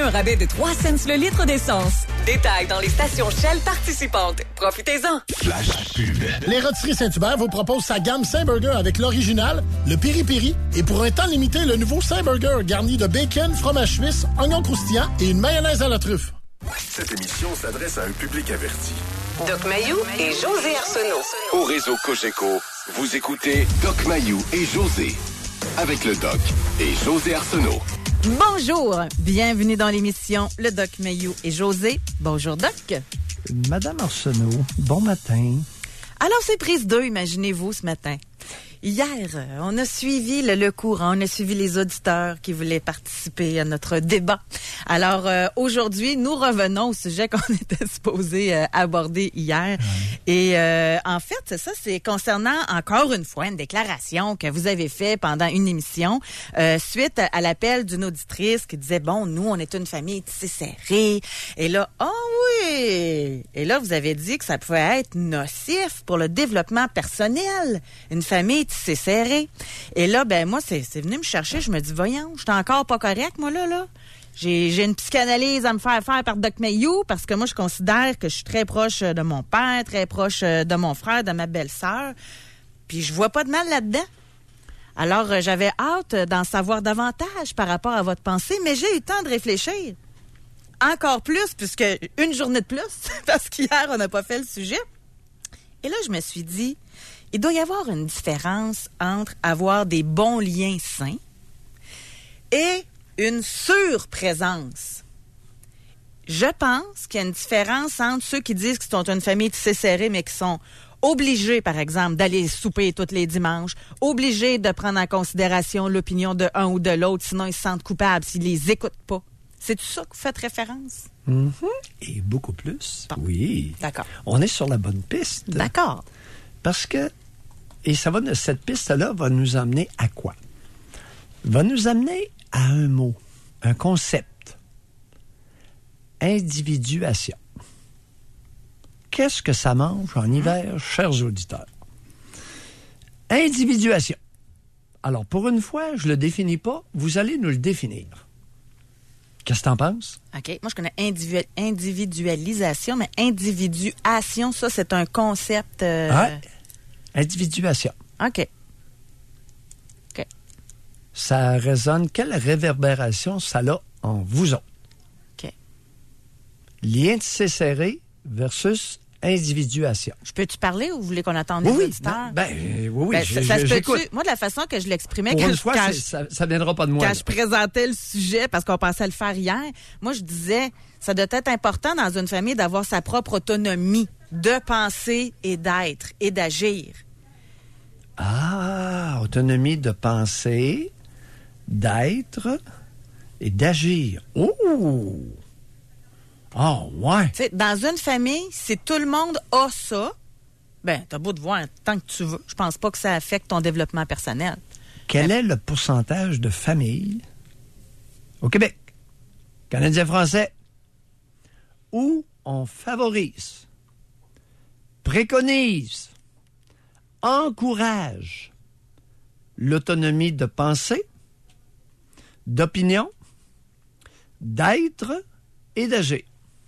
un rabais de 3 cents le litre d'essence. Détails dans les stations Shell participantes. Profitez-en. Flash pub. Les Rôtisseries Saint-Hubert vous proposent sa gamme Saint-Burger avec l'original, le piri-piri, et pour un temps limité, le nouveau Saint-Burger garni de bacon, fromage suisse, oignon croustillant et une mayonnaise à la truffe. Cette émission s'adresse à un public averti. Doc Mayou et José Arsenault. Au réseau Cogeco, vous écoutez Doc Mayou et José. Avec le Doc et José Arsenault. Bonjour, bienvenue dans l'émission Le Doc Mayou et José. Bonjour Doc. Madame Arsenault, bon matin. Alors c'est prise 2, imaginez-vous, ce matin. Hier, on a suivi le courant, on a suivi les auditeurs qui voulaient participer à notre débat. Alors, aujourd'hui, nous revenons au sujet qu'on était supposé aborder hier. Et en fait, c'est concernant, encore une fois, une déclaration que vous avez faite pendant une émission suite à l'appel d'une auditrice qui disait, bon, nous, on est une famille tissée serrée. Et là, oui! Et là, vous avez dit que ça pouvait être nocif pour le développement personnel. Une famille tissée serrée. Et là, ben moi, c'est venu me chercher. Je me dis, voyons, je suis encore pas correct, moi, là. J'ai une psychanalyse à me faire par Doc Mayou parce que moi, je considère que je suis très proche de mon père, très proche de mon frère, de ma belle-sœur. Puis je vois pas de mal là-dedans. Alors, j'avais hâte d'en savoir davantage par rapport à votre pensée, mais j'ai eu le temps de réfléchir. Encore plus, puisque une journée de plus, parce qu'hier, on n'a pas fait le sujet. Et là, je me suis dit, il doit y avoir une différence entre avoir des bons liens sains et une surprésence. Je pense qu'il y a une différence entre ceux qui disent qu'ils sont une famille tissée serrée, mais qui sont obligés, par exemple, d'aller souper tous les dimanches, obligés de prendre en considération l'opinion de un ou de l'autre, sinon ils se sentent coupables s'ils les écoutent pas. C'est tout ça que vous faites référence? Mm-hmm. Et beaucoup plus. Bon. Oui. D'accord. On est sur la bonne piste. D'accord. Parce que, et cette piste-là va nous amener à quoi? Va nous amener à un mot, un concept. Individuation. Qu'est-ce que ça mange en hiver, chers auditeurs? Individuation. Alors, pour une fois, je ne le définis pas, vous allez nous le définir. Qu'est-ce que t'en penses? OK. Moi, je connais individualisation, mais individuation, ça, c'est un concept... Ouais. Individuation. OK. Ça résonne. Quelle réverbération ça a en vous autres? OK. Lien tissé serré versus individuation. Je peux-tu parler ou vous voulez qu'on attende les auditeurs? Oui. Ça se j'écoute. peut-tu? Moi, de la façon que je l'exprimais, Pour une fois, ça viendra pas de moi. Quand je présentais le sujet, parce qu'on pensait le faire hier, moi, je disais, ça doit être important dans une famille d'avoir sa propre autonomie de penser et d'être et d'agir. Ah, autonomie de penser, d'être et d'agir. Oh! Oh, ouais. T'sais, dans une famille, si tout le monde a ça, ben, t'as beau de voir tant que tu veux. Je pense pas que ça affecte ton développement personnel. Quel est le pourcentage de familles au Québec, Canadien-Français, où on favorise, préconise, encourage l'autonomie de pensée, d'opinion, d'être et d'agir?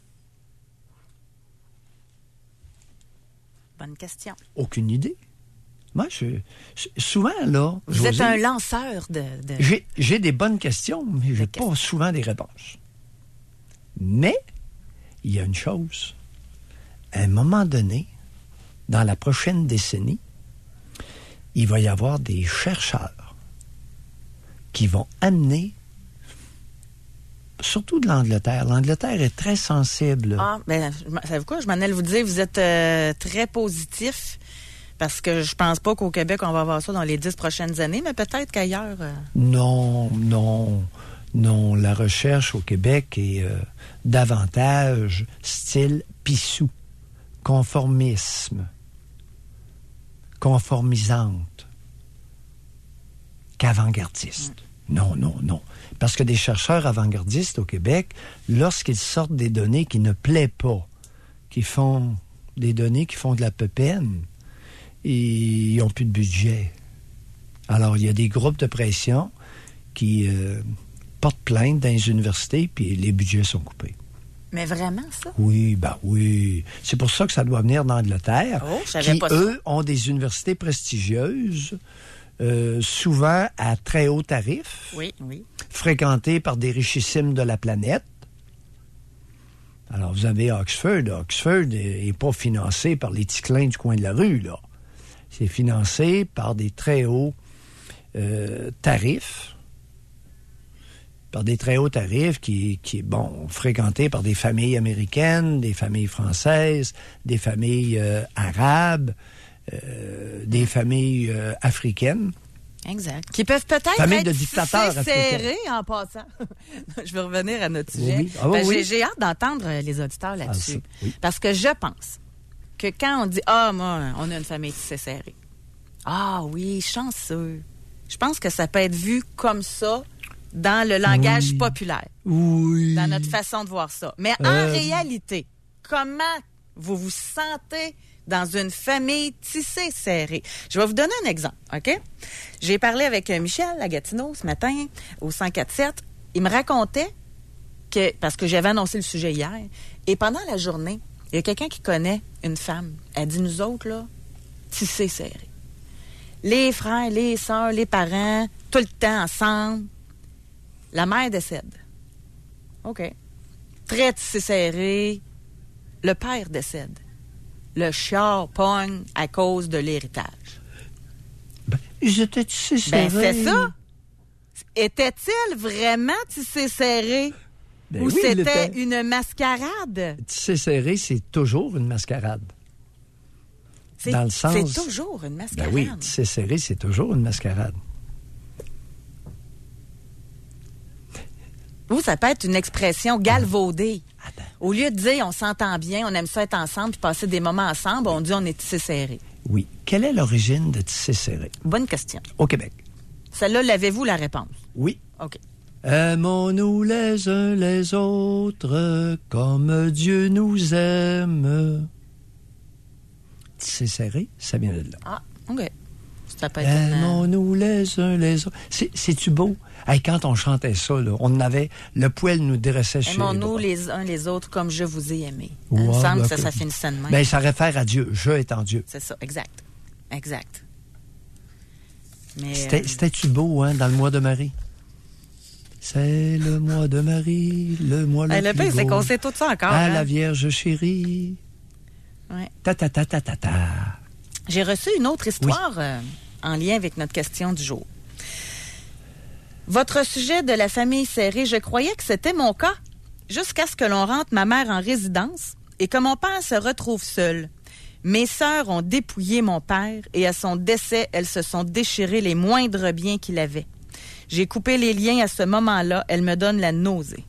Bonne question. Aucune idée. Moi, souvent, là... Vous êtes un lanceur de... J'ai des bonnes questions, mais j'ai pas souvent des réponses. Mais, il y a une chose. À un moment donné, dans la prochaine décennie, il va y avoir des chercheurs qui vont amener, surtout de l'Angleterre. L'Angleterre est très sensible. Ah, ben, savez-vous quoi? Je m'en allais vous dire, vous êtes très positif, parce que je pense pas qu'au Québec, on va avoir ça dans les 10 prochaines années, mais peut-être qu'ailleurs... Non. La recherche au Québec est davantage style pissou, conformisme, conformisante, qu'avant-gardiste. Non. Parce que des chercheurs avant-gardistes au Québec, lorsqu'ils sortent des données qui ne plaisent pas, qui font des données qui font de la peine, ils n'ont plus de budget. Alors, il y a des groupes de pression qui portent plainte dans les universités, puis les budgets sont coupés. Mais vraiment, ça? Oui, oui. C'est pour ça que ça doit venir d'Angleterre, eux, ont des universités prestigieuses, souvent à très haut tarif, fréquentées par des richissimes de la planète. Alors, vous avez Oxford. Oxford n'est pas financé par les petits clins du coin de la rue, là. C'est financé par des très hauts tarifs. Par des très hauts tarifs qui fréquentés par des familles américaines, des familles françaises, des familles arabes, des familles africaines. Exact. Qui peuvent peut-être famille de dictateurs serrés en passant. Je vais revenir à notre sujet. Oui. J'ai hâte d'entendre les auditeurs là-dessus. Parce que je pense que quand on dit « Ah, moi, on a une famille tissée serrée. » Ah oui, chanceux. Je pense que ça peut être vu comme ça dans le langage populaire. Oui. Dans notre façon de voir ça. Mais en réalité, comment vous vous sentez dans une famille tissée serrée? Je vais vous donner un exemple, OK? J'ai parlé avec Michel à Gatineau ce matin, au 104.7. Il me racontait que, parce que j'avais annoncé le sujet hier, et pendant la journée, il y a quelqu'un qui connaît une femme. Elle dit, nous autres, là, tissée serrée. Les frères, les sœurs, les parents, tout le temps ensemble. La mère décède. OK. Très tissé serré. Le père décède. Le char pogne à cause de l'héritage. Ils étaient tissés serrés. C'est ça. Était-il vraiment tissé serré? Ou c'était une mascarade? Tissé serré, c'est toujours une mascarade. Dans le sens... C'est toujours une mascarade. Oui, tissé serré, c'est toujours une mascarade. Ou ça peut être une expression galvaudée. Au lieu de dire on s'entend bien, on aime ça être ensemble puis passer des moments ensemble, on dit on est tissé serré. Oui. Quelle est l'origine de tissé serré? Bonne question. Au Québec. Celle-là, l'avez-vous la réponse? Oui. OK. Aimons-nous les uns les autres comme Dieu nous aime. Tissé serré, ça vient de là. Ah, OK. Ça peut être aimons-nous les uns les autres. C'est-tu beau? Hey, quand on chantait ça, là, on avait... Le poil nous dressait sur les bras. Aimons-nous les uns les autres comme je vous ai aimé. Il me semble que ça finissait de même. Bien, ça réfère à Dieu. Je étant Dieu. C'est ça, exact. Exact. Mais, c'était-tu beau, hein, dans le mois de Marie? C'est le mois de Marie, le mois le plus pire, beau. c'est qu'on sait tout ça encore. À la Vierge chérie. Ouais. Ta-ta-ta-ta-ta-ta. J'ai reçu une autre histoire en lien avec notre question du jour. Votre sujet de la famille serrée, je croyais que c'était mon cas, jusqu'à ce que l'on rentre ma mère en résidence et que mon père se retrouve seul. Mes sœurs ont dépouillé mon père et à son décès, elles se sont déchirées les moindres biens qu'il avait. J'ai coupé les liens à ce moment-là, elle me donne la nausée.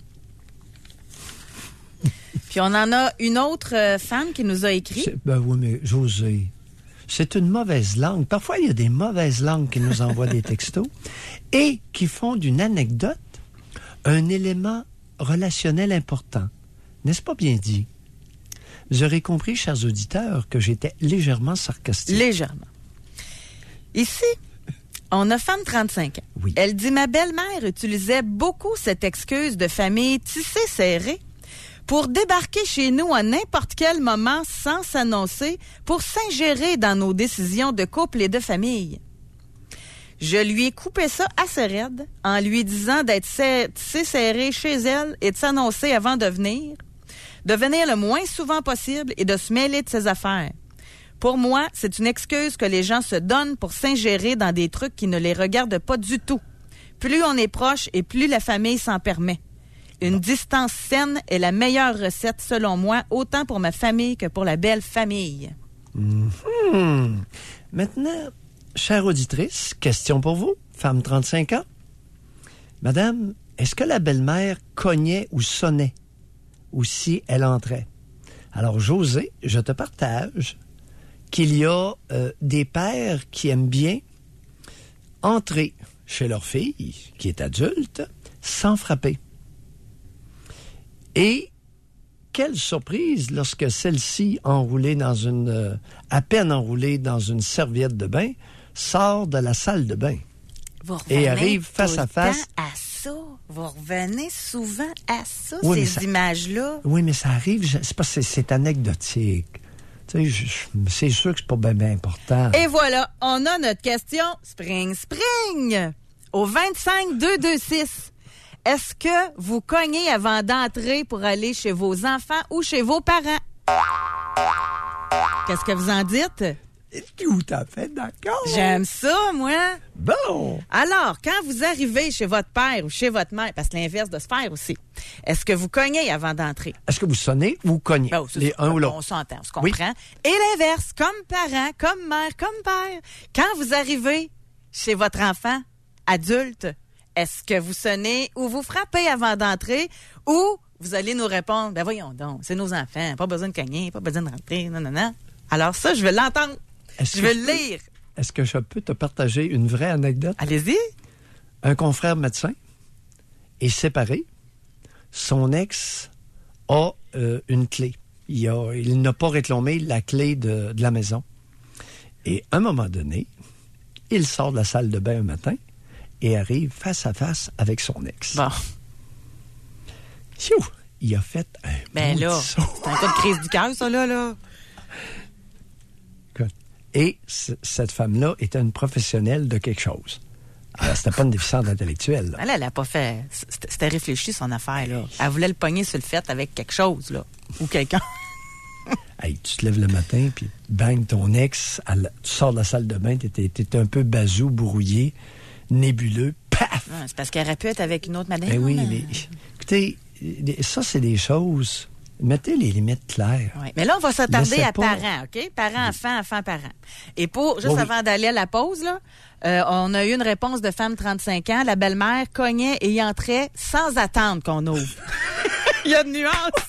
Puis on en a une autre femme qui nous a écrit. Ben oui, mais José, c'est une mauvaise langue. Parfois, il y a des mauvaises langues qui nous envoient des textos et qui font d'une anecdote un élément relationnel important. N'est-ce pas bien dit? Vous aurez compris, chers auditeurs, que j'étais légèrement sarcastique. Légèrement. Ici, on a femme 35 ans. Oui. Elle dit, ma belle-mère utilisait beaucoup cette excuse de famille tissée serrée pour débarquer chez nous à n'importe quel moment sans s'annoncer, pour s'ingérer dans nos décisions de couple et de famille. Je lui ai coupé ça assez raide en lui disant d'être tissé serré chez elle et de s'annoncer avant de venir le moins souvent possible et de se mêler de ses affaires. Pour moi, c'est une excuse que les gens se donnent pour s'ingérer dans des trucs qui ne les regardent pas du tout. Plus on est proche et plus la famille s'en permet. Une distance saine est la meilleure recette, selon moi, autant pour ma famille que pour la belle famille. Mm-hmm. Maintenant, chère auditrice, question pour vous, femme 35 ans. Madame, est-ce que la belle-mère cognait ou sonnait ou si elle entrait? Alors, José, je te partage qu'il y a des pères qui aiment bien entrer chez leur fille, qui est adulte, sans frapper. Et quelle surprise lorsque celle-ci, à peine enroulée dans une serviette de bain, sort de la salle de bain. et arrive face à face. À ça. Vous revenez souvent à ça, oui, ces images-là. Oui, mais ça arrive, c'est parce que c'est anecdotique. Tu sais, c'est sûr que c'est pas bien important. Et voilà, on a notre question Spring au 25-226. Est-ce que vous cognez avant d'entrer pour aller chez vos enfants ou chez vos parents? Qu'est-ce que vous en dites? Tout à fait d'accord. J'aime ça, moi. Bon. Alors, quand vous arrivez chez votre père ou chez votre mère, parce que l'inverse de se faire aussi, est-ce que vous cognez avant d'entrer? Est-ce que vous sonnez ou vous cognez? Ben, les un ou l'autre. On s'entend, on se comprend. Oui. Et l'inverse, comme parent, comme mère, comme père. Quand vous arrivez chez votre enfant adulte, est-ce que vous sonnez ou vous frappez avant d'entrer ou vous allez nous répondre, ben voyons donc, c'est nos enfants, pas besoin de cogner, pas besoin de rentrer, non. Alors ça, je veux l'entendre. Je veux le lire. Est-ce que je peux te partager une vraie anecdote? Allez-y. Un confrère médecin est séparé. Son ex a une clé. Il n'a pas réclamé la clé de la maison. Et à un moment donné, il sort de la salle de bain un matin et arrive face à face avec son ex. Bon. Il a fait un ben là, saut. C'est un cas de crise du cœur, ça, là. Et cette femme-là était une professionnelle de quelque chose. Alors, c'était pas une déficiente intellectuelle. Là. Elle a pas fait... C'était réfléchi, son affaire, là. Elle voulait le pogner sur le fait avec quelque chose, là. Ou quelqu'un. Hey, tu te lèves le matin, puis bang, ton ex, tu sors de la salle de bain, t'es un peu bazou, brouillé, nébuleux, paf! C'est parce qu'elle aurait pu être avec une autre madame. Ben oui, mais écoutez, ça, c'est des choses... Mettez les limites claires. Oui. Mais là, on va s'attarder à parents, OK? Parents, enfants, parents. Et juste avant d'aller à la pause, là, on a eu une réponse de femme de 35 ans. La belle-mère cognait et y entrait sans attendre qu'on ouvre. Il y a de nuances.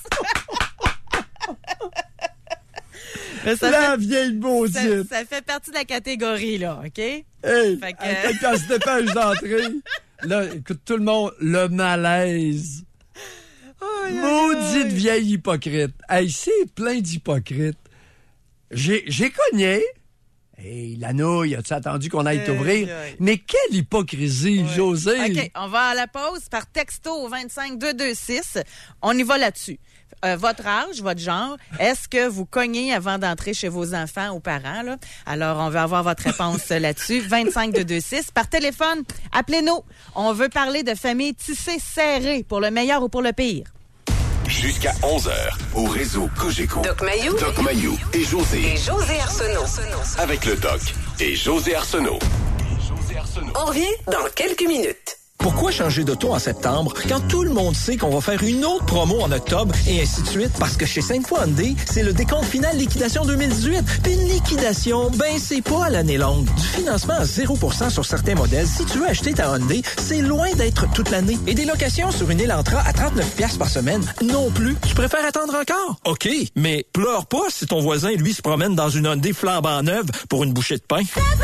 La vieille maudite. Ça fait partie de la catégorie, là, OK? Hey, quand se dépêche d'entrer, là, écoute, tout le monde, le malaise. Maudite vieille hypocrite. Hey, c'est plein d'hypocrites. J'ai cogné. Hey, la nouille, as-tu attendu qu'on aille t'ouvrir? Mais quelle hypocrisie, José! OK, on va à la pause par texto au 25-226. On y va là-dessus. Votre âge, votre genre, est-ce que vous cognez avant d'entrer chez vos enfants ou parents? Là? Alors, on veut avoir votre réponse là-dessus. 25-226. Par téléphone, appelez-nous. On veut parler de famille tissée serrée pour le meilleur ou pour le pire. Jusqu'à 11h, au réseau Cogeco. Doc Mayou et José. Et José Arsenault. Avec le Doc et José Arsenault. On revient dans quelques minutes. Pourquoi changer d'auto en septembre quand tout le monde sait qu'on va faire une autre promo en octobre et ainsi de suite? Parce que chez Sainte-Foy Hyundai, c'est le décompte final liquidation 2018. Puis une liquidation, c'est pas à l'année longue. Du financement à 0% sur certains modèles. Si tu veux acheter ta Hyundai, c'est loin d'être toute l'année. Et des locations sur une Elantra à 39$ par semaine, non plus. Tu préfères attendre encore? OK, mais pleure pas si ton voisin, lui, se promène dans une Hyundai flambant neuve pour une bouchée de pain.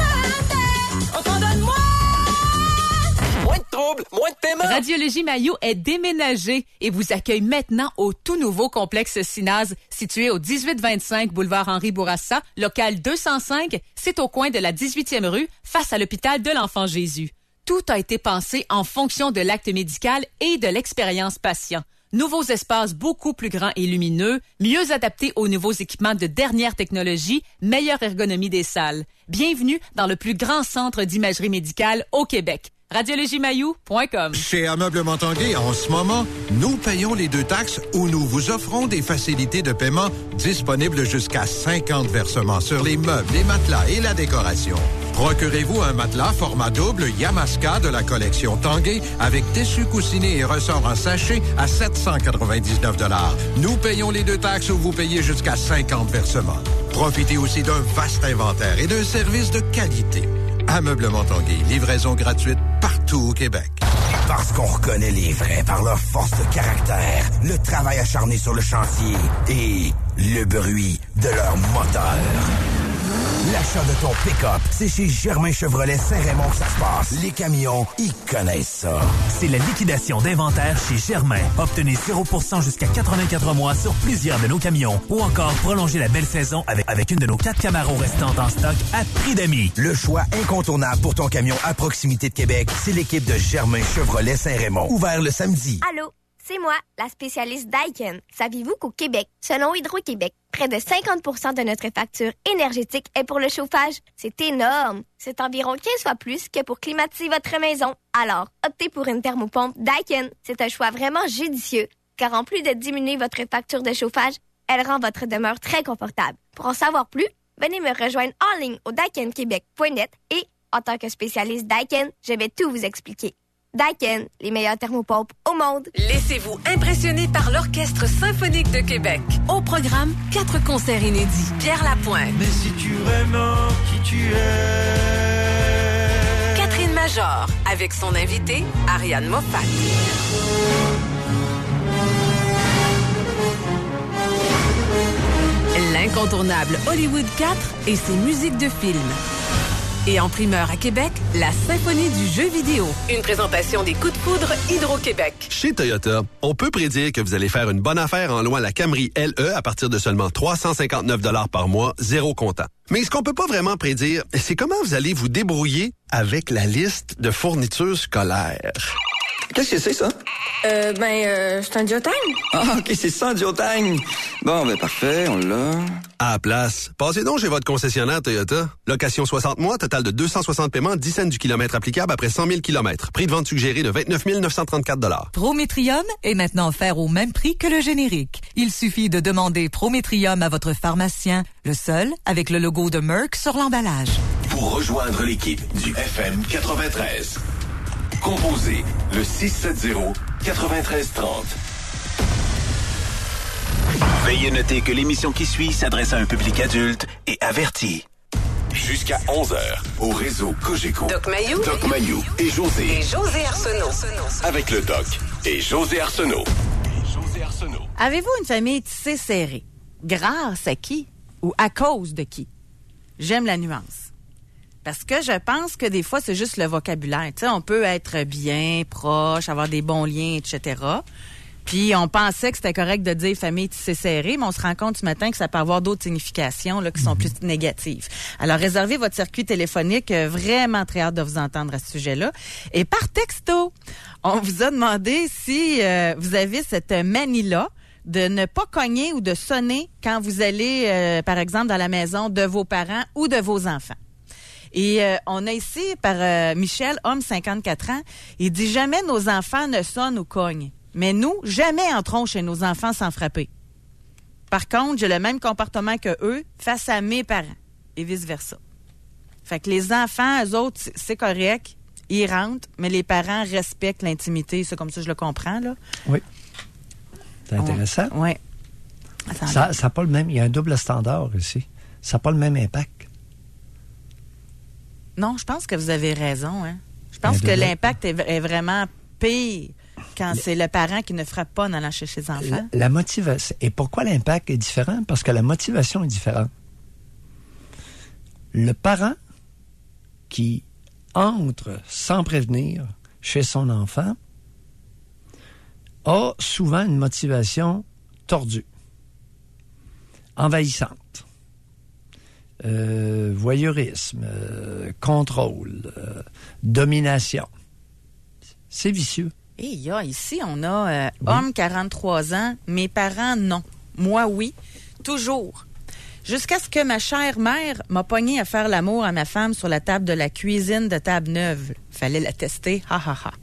Moins de troubles, moins de paiement. Radiologie Maillot est déménagée et vous accueille maintenant au tout nouveau complexe Cinaz, situé au 1825 boulevard Henri Bourassa, local 205. C'est au coin de la 18e rue, face à l'hôpital de l'Enfant Jésus. Tout a été pensé en fonction de l'acte médical et de l'expérience patient. Nouveaux espaces beaucoup plus grands et lumineux, mieux adaptés aux nouveaux équipements de dernière technologie, meilleure ergonomie des salles. Bienvenue dans le plus grand centre d'imagerie médicale au Québec. RadiologieMaillou.com. Chez Ameublement Tanguay, en ce moment, nous payons les 2 taxes ou nous vous offrons des facilités de paiement disponibles jusqu'à 50 versements sur les meubles, les matelas et la décoration. Procurez-vous un matelas format double Yamaska de la collection Tanguay avec tissu coussiné et ressort en sachet à 799 $. Nous payons les 2 taxes ou vous payez jusqu'à 50 versements. Profitez aussi d'un vaste inventaire et d'un service de qualité. Ameublement Tanguay, livraison gratuite partout au Québec. Parce qu'on reconnaît les vrais par leur force de caractère, le travail acharné sur le chantier et le bruit de leur moteur. L'achat de ton pick-up, c'est chez Germain Chevrolet Saint-Raymond que ça se passe. Les camions, ils connaissent ça. C'est la liquidation d'inventaire chez Germain. Obtenez 0% jusqu'à 84 mois sur plusieurs de nos camions. Ou encore prolonger la belle saison avec une de nos 4 Camaro restantes en stock à prix d'amis. Le choix incontournable pour ton camion à proximité de Québec, c'est l'équipe de Germain Chevrolet Saint-Raymond. Ouvert le samedi. Allô, c'est moi, la spécialiste Daikin. Saviez-vous qu'au Québec, selon Hydro-Québec, près de 50% de notre facture énergétique est pour le chauffage? C'est énorme! C'est environ 15 fois plus que pour climatiser votre maison. Alors, optez pour une thermopompe Daikin. C'est un choix vraiment judicieux, car en plus de diminuer votre facture de chauffage, elle rend votre demeure très confortable. Pour en savoir plus, venez me rejoindre en ligne au daikinquebec.net et, en tant que spécialiste Daikin, je vais tout vous expliquer. Daikin, les meilleures thermopompes au monde. Laissez-vous impressionner par l'Orchestre symphonique de Québec. Au programme, 4 concerts inédits. Pierre Lapointe. Mais si tu vraiment qui tu es. Catherine Major, avec son invité, Ariane Moffat. L'incontournable Hollywood 4 et ses musiques de film. Et en primeur à Québec, la symphonie du jeu vidéo. Une présentation des coups de foudre Hydro-Québec. Chez Toyota, on peut prédire que vous allez faire une bonne affaire en louant la Camry LE à partir de seulement 359 $ par mois, zéro comptant. Mais ce qu'on peut pas vraiment prédire, c'est comment vous allez vous débrouiller avec la liste de fournitures scolaires. Qu'est-ce que c'est, ça? C'est un duotang. Ah, OK, c'est ça, un duotang. Bon, parfait, on l'a. À la place, passez donc chez votre concessionnaire Toyota. Location 60 mois, total de 260 paiements, 10 cents du kilomètre applicable après 100 000 km. Prix de vente suggéré de 29 934 $. Prométrium est maintenant offert au même prix que le générique. Il suffit de demander Prométrium à votre pharmacien, le seul avec le logo de Merck sur l'emballage. Pour rejoindre l'équipe du FM 93, composez le 670-9330. Veuillez noter que l'émission qui suit s'adresse à un public adulte et averti. Jusqu'à 11h, au réseau Cogeco. Doc Mayou et José. Et José Arsenault. Avec le Doc et José Arsenault. Avez-vous une famille tissée serrée? Grâce à qui? Ou à cause de qui? J'aime la nuance. Parce que je pense que des fois, c'est juste le vocabulaire. Tu sais, on peut être bien, proche, avoir des bons liens, etc. Puis on pensait que c'était correct de dire famille tissée serrée, mais on se rend compte ce matin que ça peut avoir d'autres significations là, qui sont plus négatives. Alors, réservez votre circuit téléphonique. Vraiment très hâte de vous entendre à ce sujet-là. Et par texto, on vous a demandé si vous avez cette manie-là de ne pas cogner ou de sonner quand vous allez, par exemple, dans la maison de vos parents ou de vos enfants. Et on a ici, par Michel, homme 54 ans, il dit « Jamais nos enfants ne sonnent ou cognent. Mais nous, jamais entrons chez nos enfants sans frapper. Par contre, j'ai le même comportement que eux face à mes parents et vice-versa. » Fait que les enfants, eux autres, c'est correct, ils rentrent, mais les parents respectent l'intimité. C'est comme ça que je le comprends, là. Oui. C'est intéressant. Oui. Ça n'a pas le même... Il y a un double standard ici. Ça n'a pas le même impact. Non, je pense que vous avez raison. Hein. Je pense que l'impact est vraiment pire quand c'est le parent qui ne frappe pas en allant chez ses enfants. La motivation. Et pourquoi l'impact est différent? Parce que la motivation est différente. Le parent qui entre sans prévenir chez son enfant a souvent une motivation tordue, envahissante. Voyeurisme, contrôle, domination. C'est vicieux. Et ici, on a homme 43 ans, mes parents, non. Moi, oui, toujours. Jusqu'à ce que ma chère mère m'a pogné à faire l'amour à ma femme sur la table de la cuisine de table neuve. Fallait la tester, ha ha ha.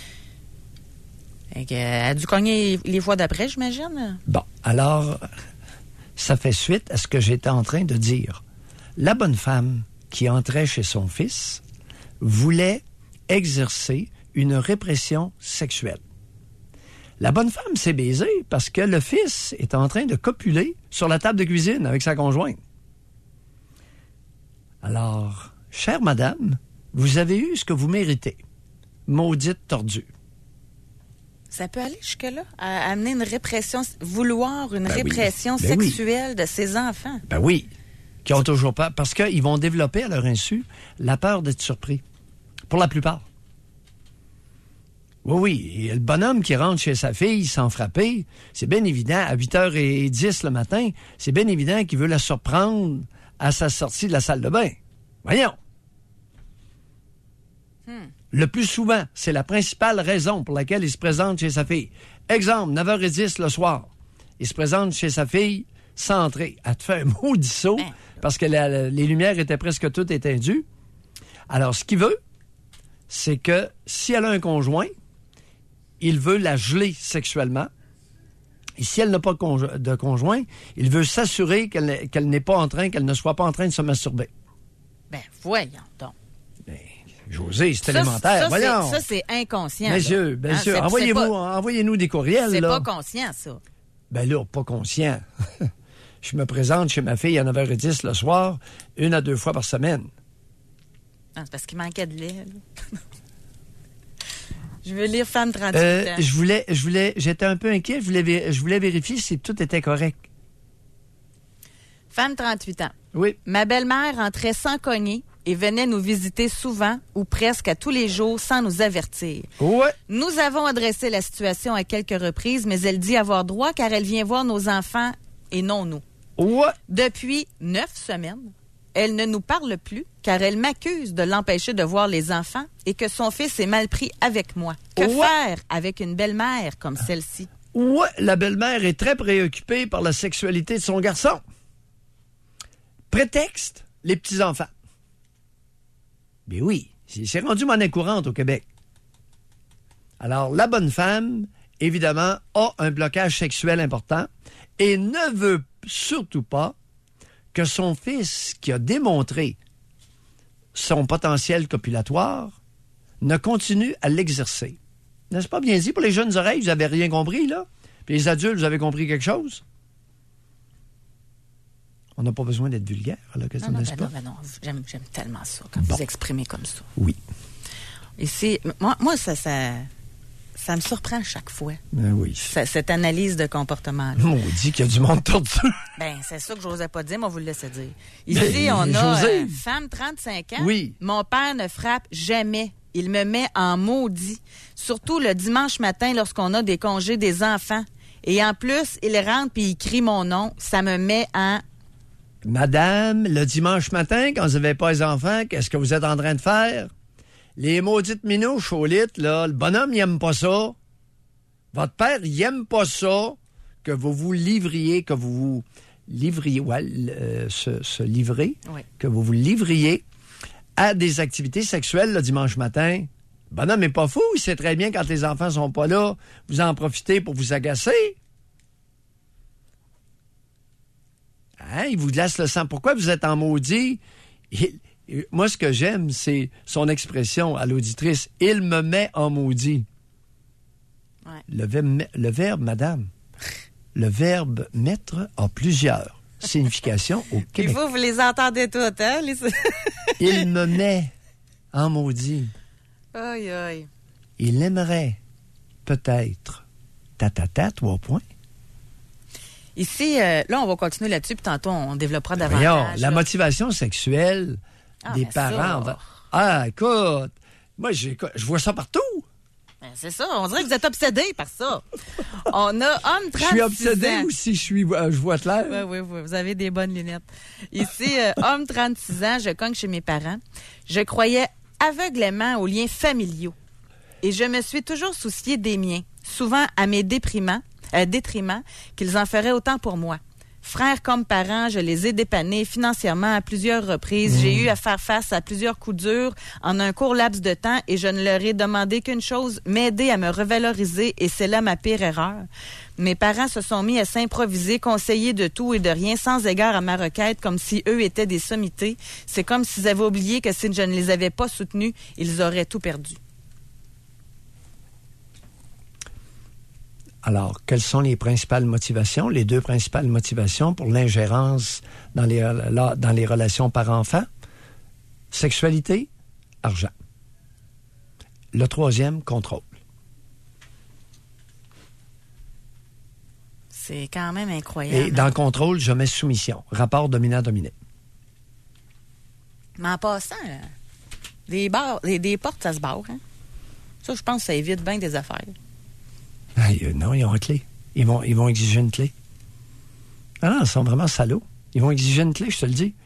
Elle a dû cogner les fois d'après, j'imagine. Bon, alors, ça fait suite à ce que j'étais en train de dire. La bonne femme qui entrait chez son fils voulait exercer une répression sexuelle. La bonne femme s'est baisée parce que le fils est en train de copuler sur la table de cuisine avec sa conjointe. Alors, chère madame, vous avez eu ce que vous méritez. Maudite tordue. Ça peut aller jusque-là, à amener une répression, vouloir une répression sexuelle de ses enfants. Ben oui. qui ont toujours peur, parce qu'ils vont développer à leur insu la peur d'être surpris. Pour la plupart. Oui, et le bonhomme qui rentre chez sa fille sans frapper, c'est bien évident, à 8h10 le matin, c'est bien évident qu'il veut la surprendre à sa sortie de la salle de bain. Voyons. Le plus souvent, c'est la principale raison pour laquelle il se présente chez sa fille. Exemple, 9h10 le soir. Il se présente chez sa fille sans entrer. Elle te fait un maudit saut parce que les lumières étaient presque toutes éteindues. Alors, ce qu'il veut, c'est que si elle a un conjoint, il veut la geler sexuellement. Et si elle n'a pas de conjoint, il veut s'assurer qu'elle ne soit pas en train de se masturber. Ben, voyons donc. José, c'est élémentaire. Voyons. Ça, c'est inconscient. Bien sûr. Envoyez-nous des courriels. C'est là. pas conscient, ça. Ben là, pas conscient. Je me présente chez ma fille à 9h10 le soir, 1 à 2 fois par semaine. Ah, c'est parce qu'il manquait de lait. Je veux lire Femme 38 ans. J'étais un peu inquiet. Je voulais vérifier si tout était correct. Femme 38 ans. Oui. Ma belle-mère entrait sans cogner et venait nous visiter souvent ou presque à tous les jours sans nous avertir. Ouais. Nous avons adressé la situation à quelques reprises, mais elle dit avoir droit car elle vient voir nos enfants et non nous. Ouais. Depuis 9 semaines, elle ne nous parle plus car elle m'accuse de l'empêcher de voir les enfants et que son fils est mal pris avec moi. Que faire avec une belle-mère comme celle-ci? Ouais, la belle-mère est très préoccupée par la sexualité de son garçon. Prétexte, les petits-enfants. Mais oui, c'est rendu monnaie courante au Québec. Alors, la bonne femme, évidemment, a un blocage sexuel important et ne veut surtout pas que son fils, qui a démontré son potentiel copulatoire, ne continue à l'exercer. N'est-ce pas bien dit pour les jeunes oreilles? Vous n'avez rien compris, là? Puis les adultes, vous avez compris quelque chose? On n'a pas besoin d'être vulgaire à l'occasion, n'est-ce pas? Non. J'aime tellement ça, quand vous exprimez comme ça. Oui. Et moi, ça me surprend chaque fois. Ben oui. Cette analyse de comportement-là. On dit qu'il y a du monde tordu. Ben, c'est ça que je n'osais pas dire, mais on vous le laisse dire. Ici, on a femme 35 ans. Oui. Mon père ne frappe jamais. Il me met en maudit. Surtout le dimanche matin lorsqu'on a des congés des enfants. Et en plus, il rentre puis il crie mon nom. Ça me met en... Madame, le dimanche matin, quand vous n'avez pas les enfants, qu'est-ce que vous êtes en train de faire? Les maudites minouches au lit, là, le bonhomme, il n'aime pas ça. Votre père, il n'aime pas ça que vous vous livriez, que vous livriez à des activités sexuelles le dimanche matin. Le bonhomme n'est pas fou, il sait très bien quand les enfants sont pas là, vous en profitez pour vous agacer. Hein, il vous glace le sang. Pourquoi vous êtes en maudit? Moi, ce que j'aime, c'est son expression à l'auditrice. Il me met en maudit. Ouais. Le verbe, madame, le verbe mettre a plusieurs significations au Québec. Et vous les entendez toutes, hein? Il me met en maudit. Aïe, aïe. Il aimerait peut-être 3 points. Ici, là, on va continuer là-dessus, puis tantôt, on développera davantage. La motivation sexuelle des parents. Écoute, moi, je vois ça partout. Ben, c'est ça, on dirait que vous êtes obsédé par ça. On a homme 36 ans. Je suis obsédé ou si je vois clair? Oui, vous avez des bonnes lunettes. Ici, homme 36 ans, je cogne chez mes parents. Je croyais aveuglément aux liens familiaux. Et je me suis toujours souciée des miens, souvent à mes détriments qu'ils en feraient autant pour moi. Frères comme parents, je les ai dépannés financièrement à plusieurs reprises. J'ai eu à faire face à plusieurs coups durs en un court laps de temps et je ne leur ai demandé qu'une chose, m'aider à me revaloriser, et c'est là ma pire erreur. Mes parents se sont mis à s'improviser, conseiller de tout et de rien sans égard à ma requête, comme si eux étaient des sommités. C'est comme s'ils avaient oublié que si je ne les avais pas soutenus, ils auraient tout perdu. Alors, quelles sont les principales motivations, les 2 principales motivations pour l'ingérence dans les relations parents-enfants? Sexualité, argent. Le 3e, contrôle. C'est quand même incroyable. Et dans le contrôle, je mets soumission, rapport dominant-dominé. Mais en passant, des portes, ça se barre. Hein? Ça, je pense que ça évite bien des affaires. Non, ils ont une clé. Ils vont exiger une clé. Ah non, ils sont vraiment salauds. Ils vont exiger une clé, je te le dis.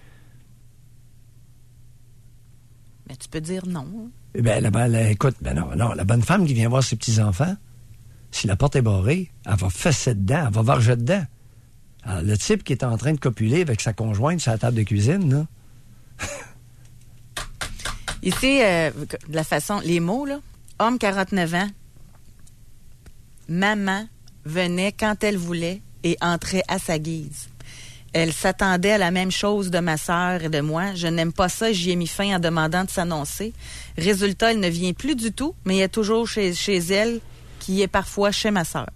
Mais tu peux dire non. Eh bien, écoute, non, la bonne femme qui vient voir ses petits-enfants, si la porte est barrée, elle va fesser dedans, elle va varger dedans. Alors, le type qui est en train de copuler avec sa conjointe sur la table de cuisine, là... Ici, de la façon, les mots, là, homme 49 ans, maman venait quand elle voulait et entrait à sa guise. Elle s'attendait à la même chose de ma sœur et de moi. Je n'aime pas ça, j'y ai mis fin en demandant de s'annoncer. Résultat, elle ne vient plus du tout, mais elle est toujours chez elle, qui est parfois chez ma sœur.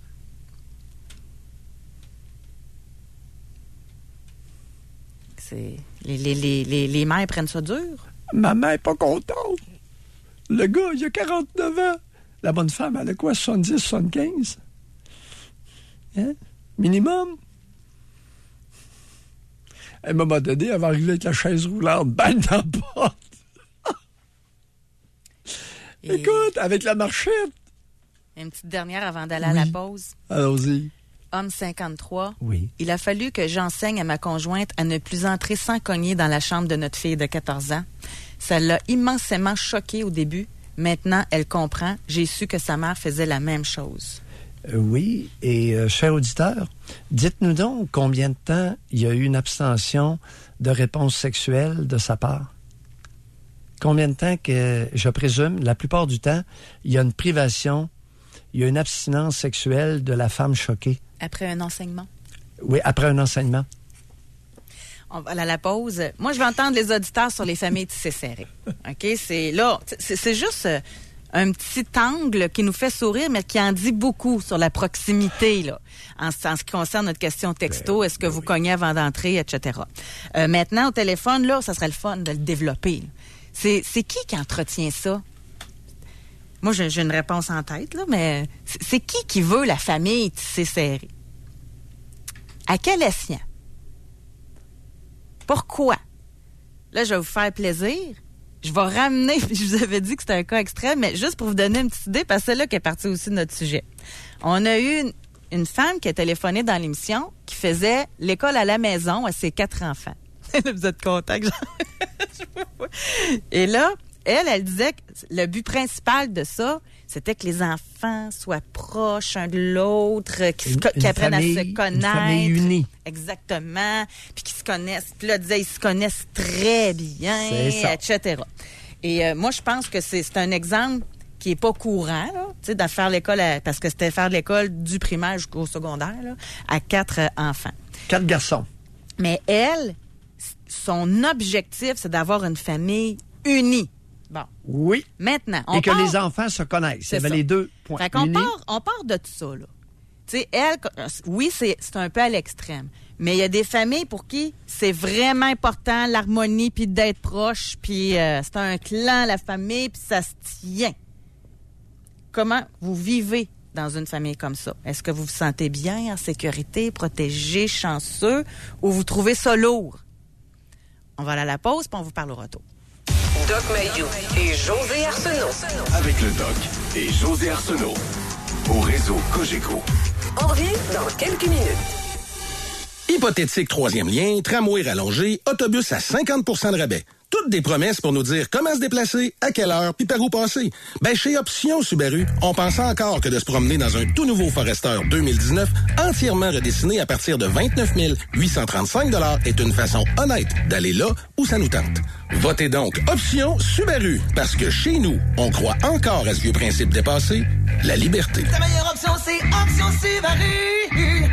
C'est... Les mères prennent ça dur. Maman est pas contente. Le gars, il a 49 ans. La bonne femme, elle a quoi, 70, 75? Hein? Minimum? À un moment donné, elle va arriver avec la chaise roulante, bang dans la porte. Écoute, avec la marchette. Une petite dernière avant d'aller à la pause. Allons-y. Homme 53. Oui. Il a fallu que j'enseigne à ma conjointe à ne plus entrer sans cogner dans la chambre de notre fille de 14 ans. Ça l'a immensément choquée au début. Maintenant, elle comprend. J'ai su que sa mère faisait la même chose. Oui, et cher auditeur, dites-nous donc combien de temps il y a eu une abstention de réponse sexuelle de sa part? Combien de temps que, je présume, la plupart du temps, il y a une privation, il y a une abstinence sexuelle de la femme choquée? Après un enseignement? Oui, après un enseignement. On va aller à la pause. Moi, je vais entendre les auditeurs sur les familles tissées serrées. OK? C'est juste un petit angle qui nous fait sourire, mais qui en dit beaucoup sur la proximité, là, en ce qui concerne notre question texto. Est-ce que vous cognez avant d'entrer, etc. Maintenant, au téléphone, là, ça serait le fun de le développer. C'est qui entretient ça? Moi, j'ai une réponse en tête, là, mais c'est qui veut la famille tissée serrée? À quel escient? Pourquoi? Là, je vais vous faire plaisir. Je vais ramener, je vous avais dit que c'était un cas extrême, mais juste pour vous donner une petite idée, parce que c'est là qui est partie aussi de notre sujet. On a eu une femme qui a téléphoné dans l'émission qui faisait l'école à la maison à ses 4 enfants. Vous êtes contents que Et là, elle disait que le but principal de ça, c'était que les enfants soient proches un de l'autre, qu'ils apprennent à se connaître. Une famille unie. Exactement. Puis qu'ils se connaissent. Puis là, elle disait, ils se connaissent très bien, etc. Et moi, je pense que c'est un exemple qui est pas courant, là, tu sais, de faire l'école, parce que c'était faire l'école du primaire jusqu'au secondaire, là, à 4 enfants. 4 garçons. Mais elle, son objectif, c'est d'avoir une famille unie. Bon. Oui. Maintenant, et que les enfants se connaissent. Il y avait les 2 points. Fait qu'on on part de tout ça, là. Tu sais, elle, oui, c'est un peu à l'extrême. Mais il y a des familles pour qui c'est vraiment important, l'harmonie, puis d'être proche, puis c'est un clan, la famille, puis ça se tient. Comment vous vivez dans une famille comme ça? Est-ce que vous vous sentez bien, en sécurité, protégé, chanceux, ou vous trouvez ça lourd? On va aller à la pause, puis on vous parle au retour. Doc Mayou et José Arsenault. Avec le Doc et José Arsenault. Au réseau Cogeco. On revient dans quelques minutes. Hypothétique troisième lien, tramway rallongé, autobus à 50% de rabais. Toutes des promesses pour nous dire comment se déplacer, à quelle heure, puis par où passer. Ben, chez Option Subaru, on pense encore que de se promener dans un tout nouveau Forester 2019, entièrement redessiné à partir de 29 835 $ est une façon honnête d'aller là où ça nous tente. Votez donc Option Subaru, parce que chez nous, on croit encore à ce vieux principe dépassé, la liberté. La meilleure option, c'est Option Subaru!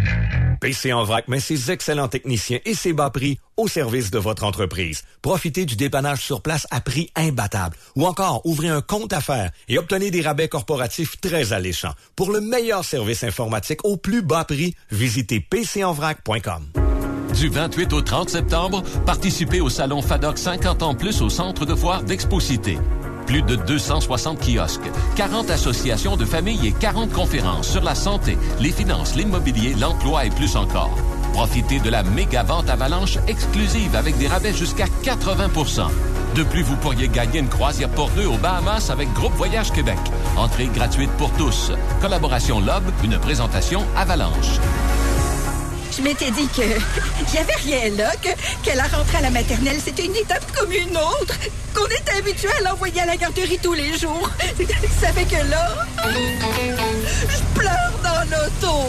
PC en vrac met ses excellents techniciens et ses bas prix au service de votre entreprise. Profitez du dépannage sur place à prix imbattable. Ou encore, ouvrez un compte affaires et obtenez des rabais corporatifs très alléchants. Pour le meilleur service informatique au plus bas prix, visitez pcenvrac.com. Du 28 au 30 septembre, participez au salon FADOC 50 ans plus au centre de foire d'Expo-Cité. Plus de 260 kiosques, 40 associations de familles et 40 conférences sur la santé, les finances, l'immobilier, l'emploi et plus encore. Profitez de la méga vente avalanche exclusive avec des rabais jusqu'à 80%. De plus, vous pourriez gagner une croisière pour deux aux Bahamas avec Groupe Voyage Québec. Entrée gratuite pour tous. Collaboration Lob, une présentation Avalanche. Je m'étais dit que il y avait rien là, que la rentrée à la maternelle, c'était une étape comme une autre, qu'on était habitué à l'envoyer à la garderie tous les jours. Ça fait que là, je pleure dans l'auto.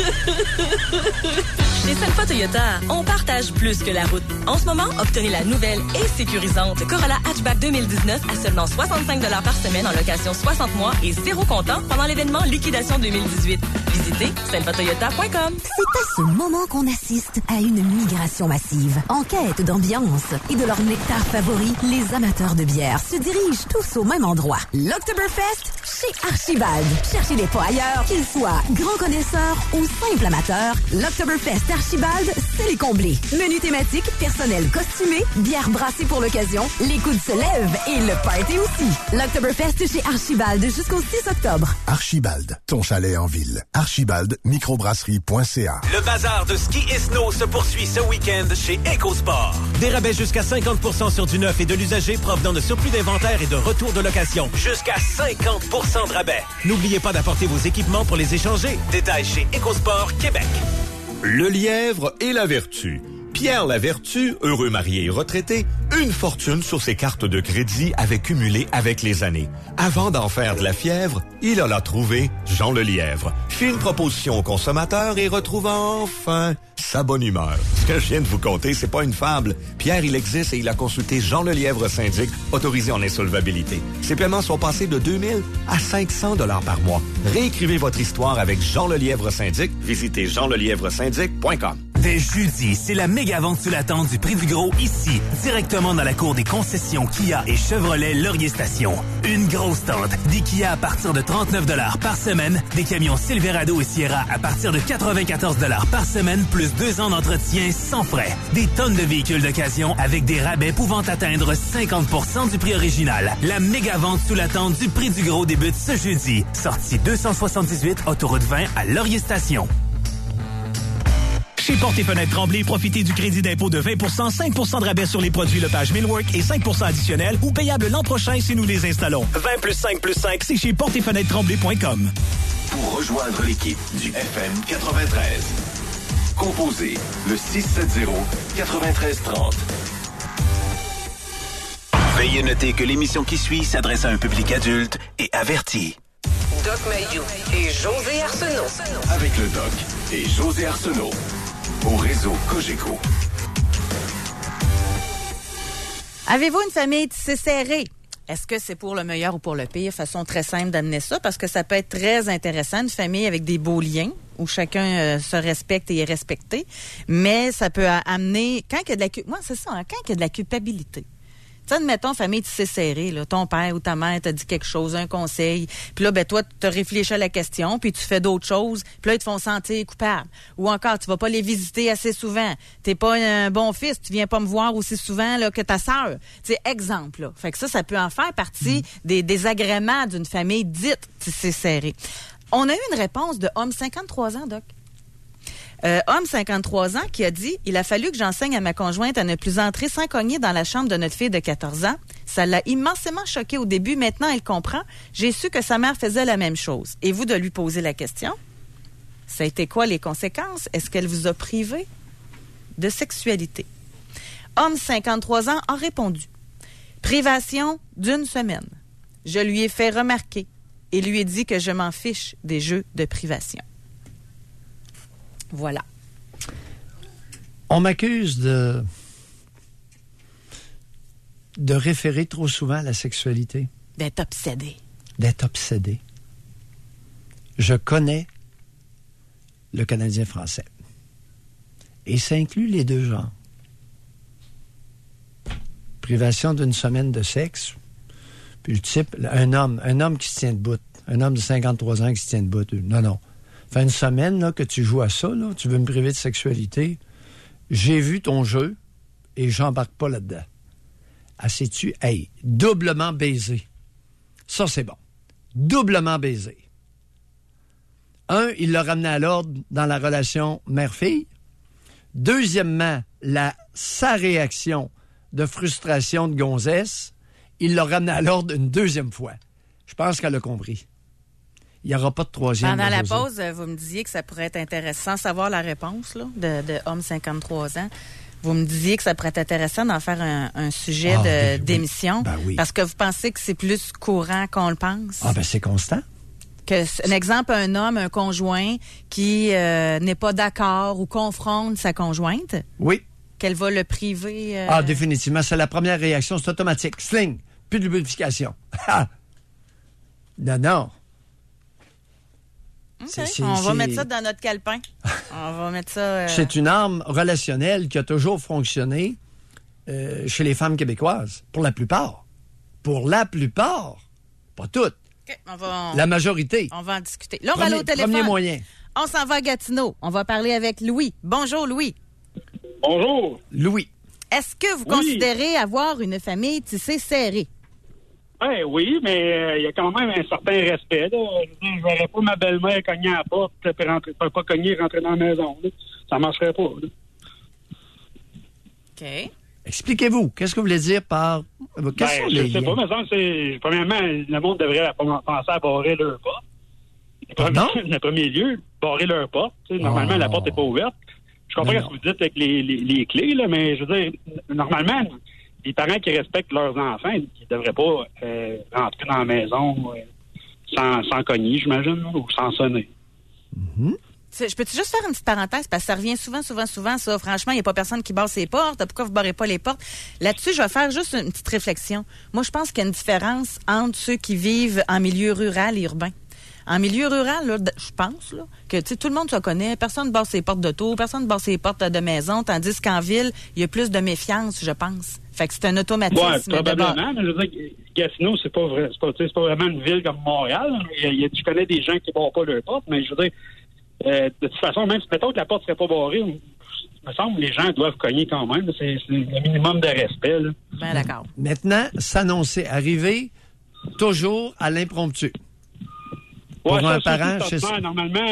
Chez Selfa Toyota, on partage plus que la route. En ce moment, obtenez la nouvelle et sécurisante Corolla Hatchback 2019 à seulement 65 $ par semaine en location 60 mois et 0 comptant pendant l'événement Liquidation 2018. Visitez selfatoyota.com. C'est à ce moment qu'on assiste à une migration massive. En quête d'ambiance et de leur nectar favori, les amateurs de bière se dirigent tous au même endroit. L'Oktoberfest chez Archibald. Cherchez-les pas ailleurs, qu'ils soient grands connaisseurs ou simples amateurs. L'Oktoberfest Archibald, c'est les comblés. Menu thématique, personnel costumé, bière brassée pour l'occasion, les coudes se lèvent et le party aussi. L'Oktoberfest chez Archibald jusqu'au 6 octobre. Archibald, ton chalet en ville. Archibald, microbrasserie.ca. Le bazar de ski et snow se poursuit ce week-end chez EcoSport. Des rabais jusqu'à 50% sur du neuf et de l'usager provenant de surplus d'inventaire et de retour de location. Jusqu'à 50% de rabais. N'oubliez pas d'apporter vos équipements pour les échanger. Détails chez EcoSport Québec. Le lièvre et la vertu. Pierre Lavertu, heureux marié et retraité, une fortune sur ses cartes de crédit avait cumulé avec les années. Avant d'en faire de la fièvre, il alla trouver Jean Lelièvre, fit une proposition au consommateur et retrouva enfin sa bonne humeur. Ce que je viens de vous conter, c'est pas une fable. Pierre, il existe et il a consulté Jean Lelièvre syndic, autorisé en insolvabilité. Ses paiements sont passés de 2000 à 500 $ par mois. Réécrivez votre histoire avec Jean Lelièvre syndic. Visitez jeanlelièvresyndic.com. Dès jeudi, c'est la méga vente sous la tente du Prix du Gros ici, directement dans la cour des concessions Kia et Chevrolet Laurier Station. Une grosse tente, des Kia à partir de 39 $ par semaine, des camions Silverado et Sierra à partir de 94 $ par semaine, plus 2 ans d'entretien sans frais. Des tonnes de véhicules d'occasion avec des rabais pouvant atteindre 50% du prix original. La méga vente sous la tente du Prix du Gros débute ce jeudi. Sortie 278, autoroute 20 à Laurier Station. Chez Portes et Fenêtres Tremblay, profitez du crédit d'impôt de 20 %, 5 % de rabais sur les produits Lepage Millwork et 5 % additionnels ou payables l'an prochain si nous les installons. 20 plus 5 plus 5, c'est chez Portes et Fenêtres Tremblay.com. Pour rejoindre l'équipe du FM 93, composez le 670-9330. Veuillez noter que l'émission qui suit s'adresse à un public adulte et averti. Doc Mayou et José Arsenault. Avec le Doc et José Arsenault. Au réseau Cogeco. Avez-vous une famille tissée serrée? Est-ce que c'est pour le meilleur ou pour le pire? Façon très simple d'amener ça, parce que ça peut être très intéressant, une famille avec des beaux liens, où chacun se respecte et est respecté, mais ça peut amener, quand il y a de la quand il y a de la culpabilité. Tu sais, admettons, famille tissée serrée, là, ton père ou ta mère t'a dit quelque chose, un conseil, puis là, ben toi, tu as réfléchi à la question, puis tu fais d'autres choses, puis là, ils te font sentir coupable. Ou encore, tu vas pas les visiter assez souvent. T'es pas un bon fils, tu viens pas me voir aussi souvent là, que ta sœur. Tu sais, exemple, là. Fait que ça peut en faire partie des désagréments d'une famille dite tissée serrée. On a eu une réponse de homme 53 ans, Doc. Homme 53 ans qui a dit « Il a fallu que j'enseigne à ma conjointe à ne plus entrer sans cogner dans la chambre de notre fille de 14 ans. Ça l'a immensément choquée au début. Maintenant, elle comprend. J'ai su que sa mère faisait la même chose. Et vous de lui poser la question, ça a été quoi les conséquences? Est-ce qu'elle vous a privé de sexualité? » Homme 53 ans a répondu « Privation d'1 semaine. Je lui ai fait remarquer et lui ai dit que je m'en fiche des jeux de privation. » Voilà. On m'accuse de référer trop souvent à la sexualité. D'être obsédé. Je connais le Canadien français. Et ça inclut les deux genres. Privation d'1 semaine de sexe. Puis le type, un homme qui se tient debout. Un homme de 53 ans qui se tient debout. Non. Fait 1 semaine là, que tu joues à ça, là, tu veux me priver de sexualité. J'ai vu ton jeu et j'embarque pas là-dedans. Ah, sais-tu, doublement baisé. Ça, c'est bon. Doublement baisé. Il l'a ramené à l'ordre dans la relation mère-fille. Deuxièmement, sa réaction de frustration de gonzesse, il l'a ramené à l'ordre une deuxième fois. Je pense qu'elle a compris. Il n'y aura pas de troisième. Pendant la pause, vous me disiez que ça pourrait être intéressant, sans savoir la réponse là, de homme 53 ans. Vous me disiez que ça pourrait être intéressant d'en faire un sujet d'émission. Ben oui. Parce que vous pensez que c'est plus courant qu'on le pense? Ah, ben c'est constant. Un exemple, un homme, un conjoint qui n'est pas d'accord ou confronte sa conjointe. Oui. Qu'elle va le priver. Ah, définitivement. C'est la première réaction. C'est automatique. Sling. Plus de lubrification. Non. Okay. On va mettre ça dans notre calepin. On va mettre ça... C'est une arme relationnelle qui a toujours fonctionné chez les femmes québécoises. Pour la plupart. Pas toutes. Okay, la majorité. On va en discuter. Là, on va aller au téléphone. Premier moyen. On s'en va à Gatineau. On va parler avec Louis. Bonjour, Louis. Bonjour. Louis. Est-ce que vous considérez avoir une famille tissée serrée? Ben oui, mais il y a quand même un certain respect. Là. Je ne verrais pas ma belle-mère cogner à la porte et pas cogner et rentrer dans la maison. Là. Ça ne marcherait pas. Là. OK. Expliquez-vous. Qu'est-ce que vous voulez dire par... Je ne sais pas, mais premièrement, le monde devrait penser à barrer leur porte. Le premier lieu, barrer leur porte. Normalement, la porte n'est pas ouverte. Je comprends ce que vous dites avec les clés, là, mais je veux dire, normalement, les parents qui respectent leurs enfants, ils ne devraient pas rentrer dans la maison sans cogner, j'imagine, ou sans sonner. Mm-hmm. Je peux-tu juste faire une petite parenthèse, parce que ça revient souvent, ça. Franchement, il n'y a pas personne qui barre ses portes. Pourquoi vous ne barrez pas les portes? Là-dessus, je vais faire juste une petite réflexion. Moi, je pense qu'il y a une différence entre ceux qui vivent en milieu rural et urbain. En milieu rural, là, je pense là, que tout le monde se connaît. Personne ne barre ses portes d'auto, personne ne barre ses portes de maison, tandis qu'en ville, il y a plus de méfiance, je pense. Fait que c'est un automatisme. Oui, probablement, mais je veux dire, Gatineau, c'est pas vrai. C'est pas vraiment une ville comme Montréal. Je connais des gens qui ne barrent pas leurs portes, mais je veux dire, de toute façon, même si mettons que la porte ne serait pas barrée, il me semble que les gens doivent cogner quand même. C'est le minimum de respect. Là. Ben d'accord. Maintenant, s'annoncer, arriver toujours à l'impromptu. Oui, normalement,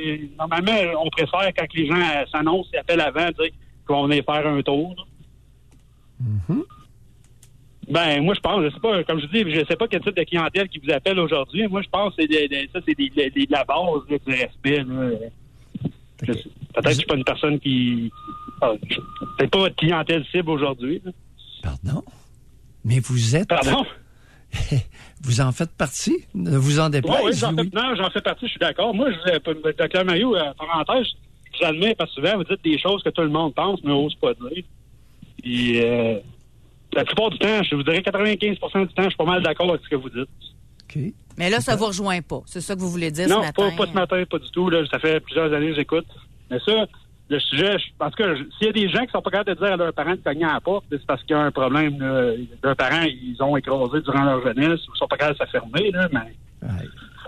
on préfère quand les gens s'annoncent et appellent avant, dire qu'on va faire un tour. Mm-hmm. Ben, moi, je pense, je sais pas, comme je dis, je sais pas quel type de clientèle qui vous appelle aujourd'hui. Moi, je pense que c'est la base là, du respect. Okay. Peut-être que je suis pas une personne qui... peut-être pas votre clientèle cible aujourd'hui. Là. Pardon? Mais vous êtes... Pardon? Vous en faites partie? Ne vous en déplaise? Oui, j'en fais partie, je suis d'accord. Moi, Dr. Maillot, parenthèse, je l'admets parce que souvent, vous dites des choses que tout le monde pense, mais n'ose pas dire. Et la plupart du temps, je vous dirais 95% du temps, je suis pas mal d'accord avec ce que vous dites. OK. Mais là, ça vous rejoint pas. C'est ça que vous voulez dire ce matin? Non, pas ce matin, pas du tout. Là, ça fait plusieurs années que j'écoute. Mais ça, le sujet, en tout cas, s'il y a des gens qui sont pas capables de dire à leurs parents de cogner à la porte, c'est parce qu'il y a un problème. Là. Leurs parents, ils ont écrasé durant leur jeunesse, ou ils sont pas capables de s'affirmer. Là, mais... Ouais.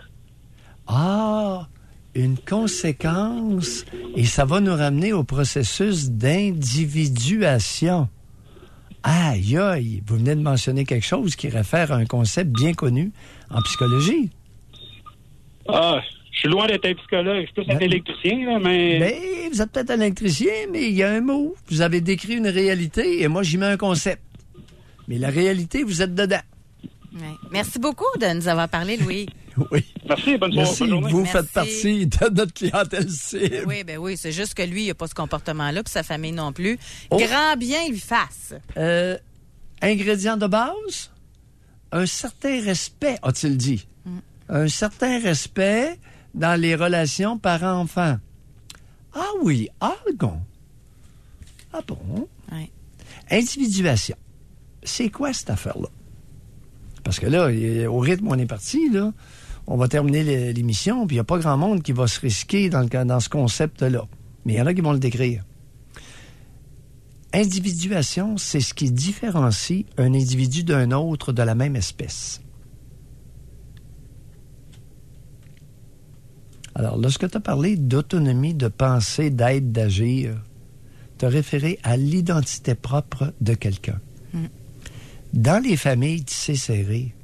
Ah, une conséquence. Et ça va nous ramener au processus d'individuation. Aïe, aïe, vous venez de mentionner quelque chose qui réfère à un concept bien connu en psychologie. Ah, je suis loin d'être un psychologue, je suis plus un électricien, là, mais... Mais vous êtes peut-être un électricien, mais il y a un mot. Vous avez décrit une réalité et moi, j'y mets un concept. Mais la réalité, vous êtes dedans. Ouais. Merci beaucoup de nous avoir parlé, Louis. Oui. Merci, bonne journée. Vous faites partie de notre clientèle cible. Oui, c'est juste que lui, il n'a pas ce comportement-là, puis sa famille non plus. Grand bien lui fasse. Ingrédient de base, un certain respect, a-t-il dit. Un certain respect dans les relations parents-enfants. Ah oui, argon. Ah bon? Oui. Individuation. C'est quoi cette affaire-là? Parce que là, au rythme où on est parti, là, on va terminer l'émission, puis il n'y a pas grand monde qui va se risquer dans ce concept-là. Mais il y en a qui vont le décrire. Individuation, c'est ce qui différencie un individu d'un autre de la même espèce. Alors, lorsque tu as parlé d'autonomie, de pensée, d'aide, d'agir, tu as référé à l'identité propre de quelqu'un. Dans les familles tissées serrées,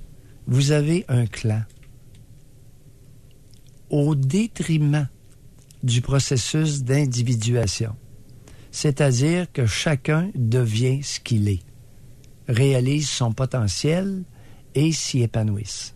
vous avez un clan au détriment du processus d'individuation. C'est-à-dire que chacun devient ce qu'il est, réalise son potentiel et s'y épanouisse.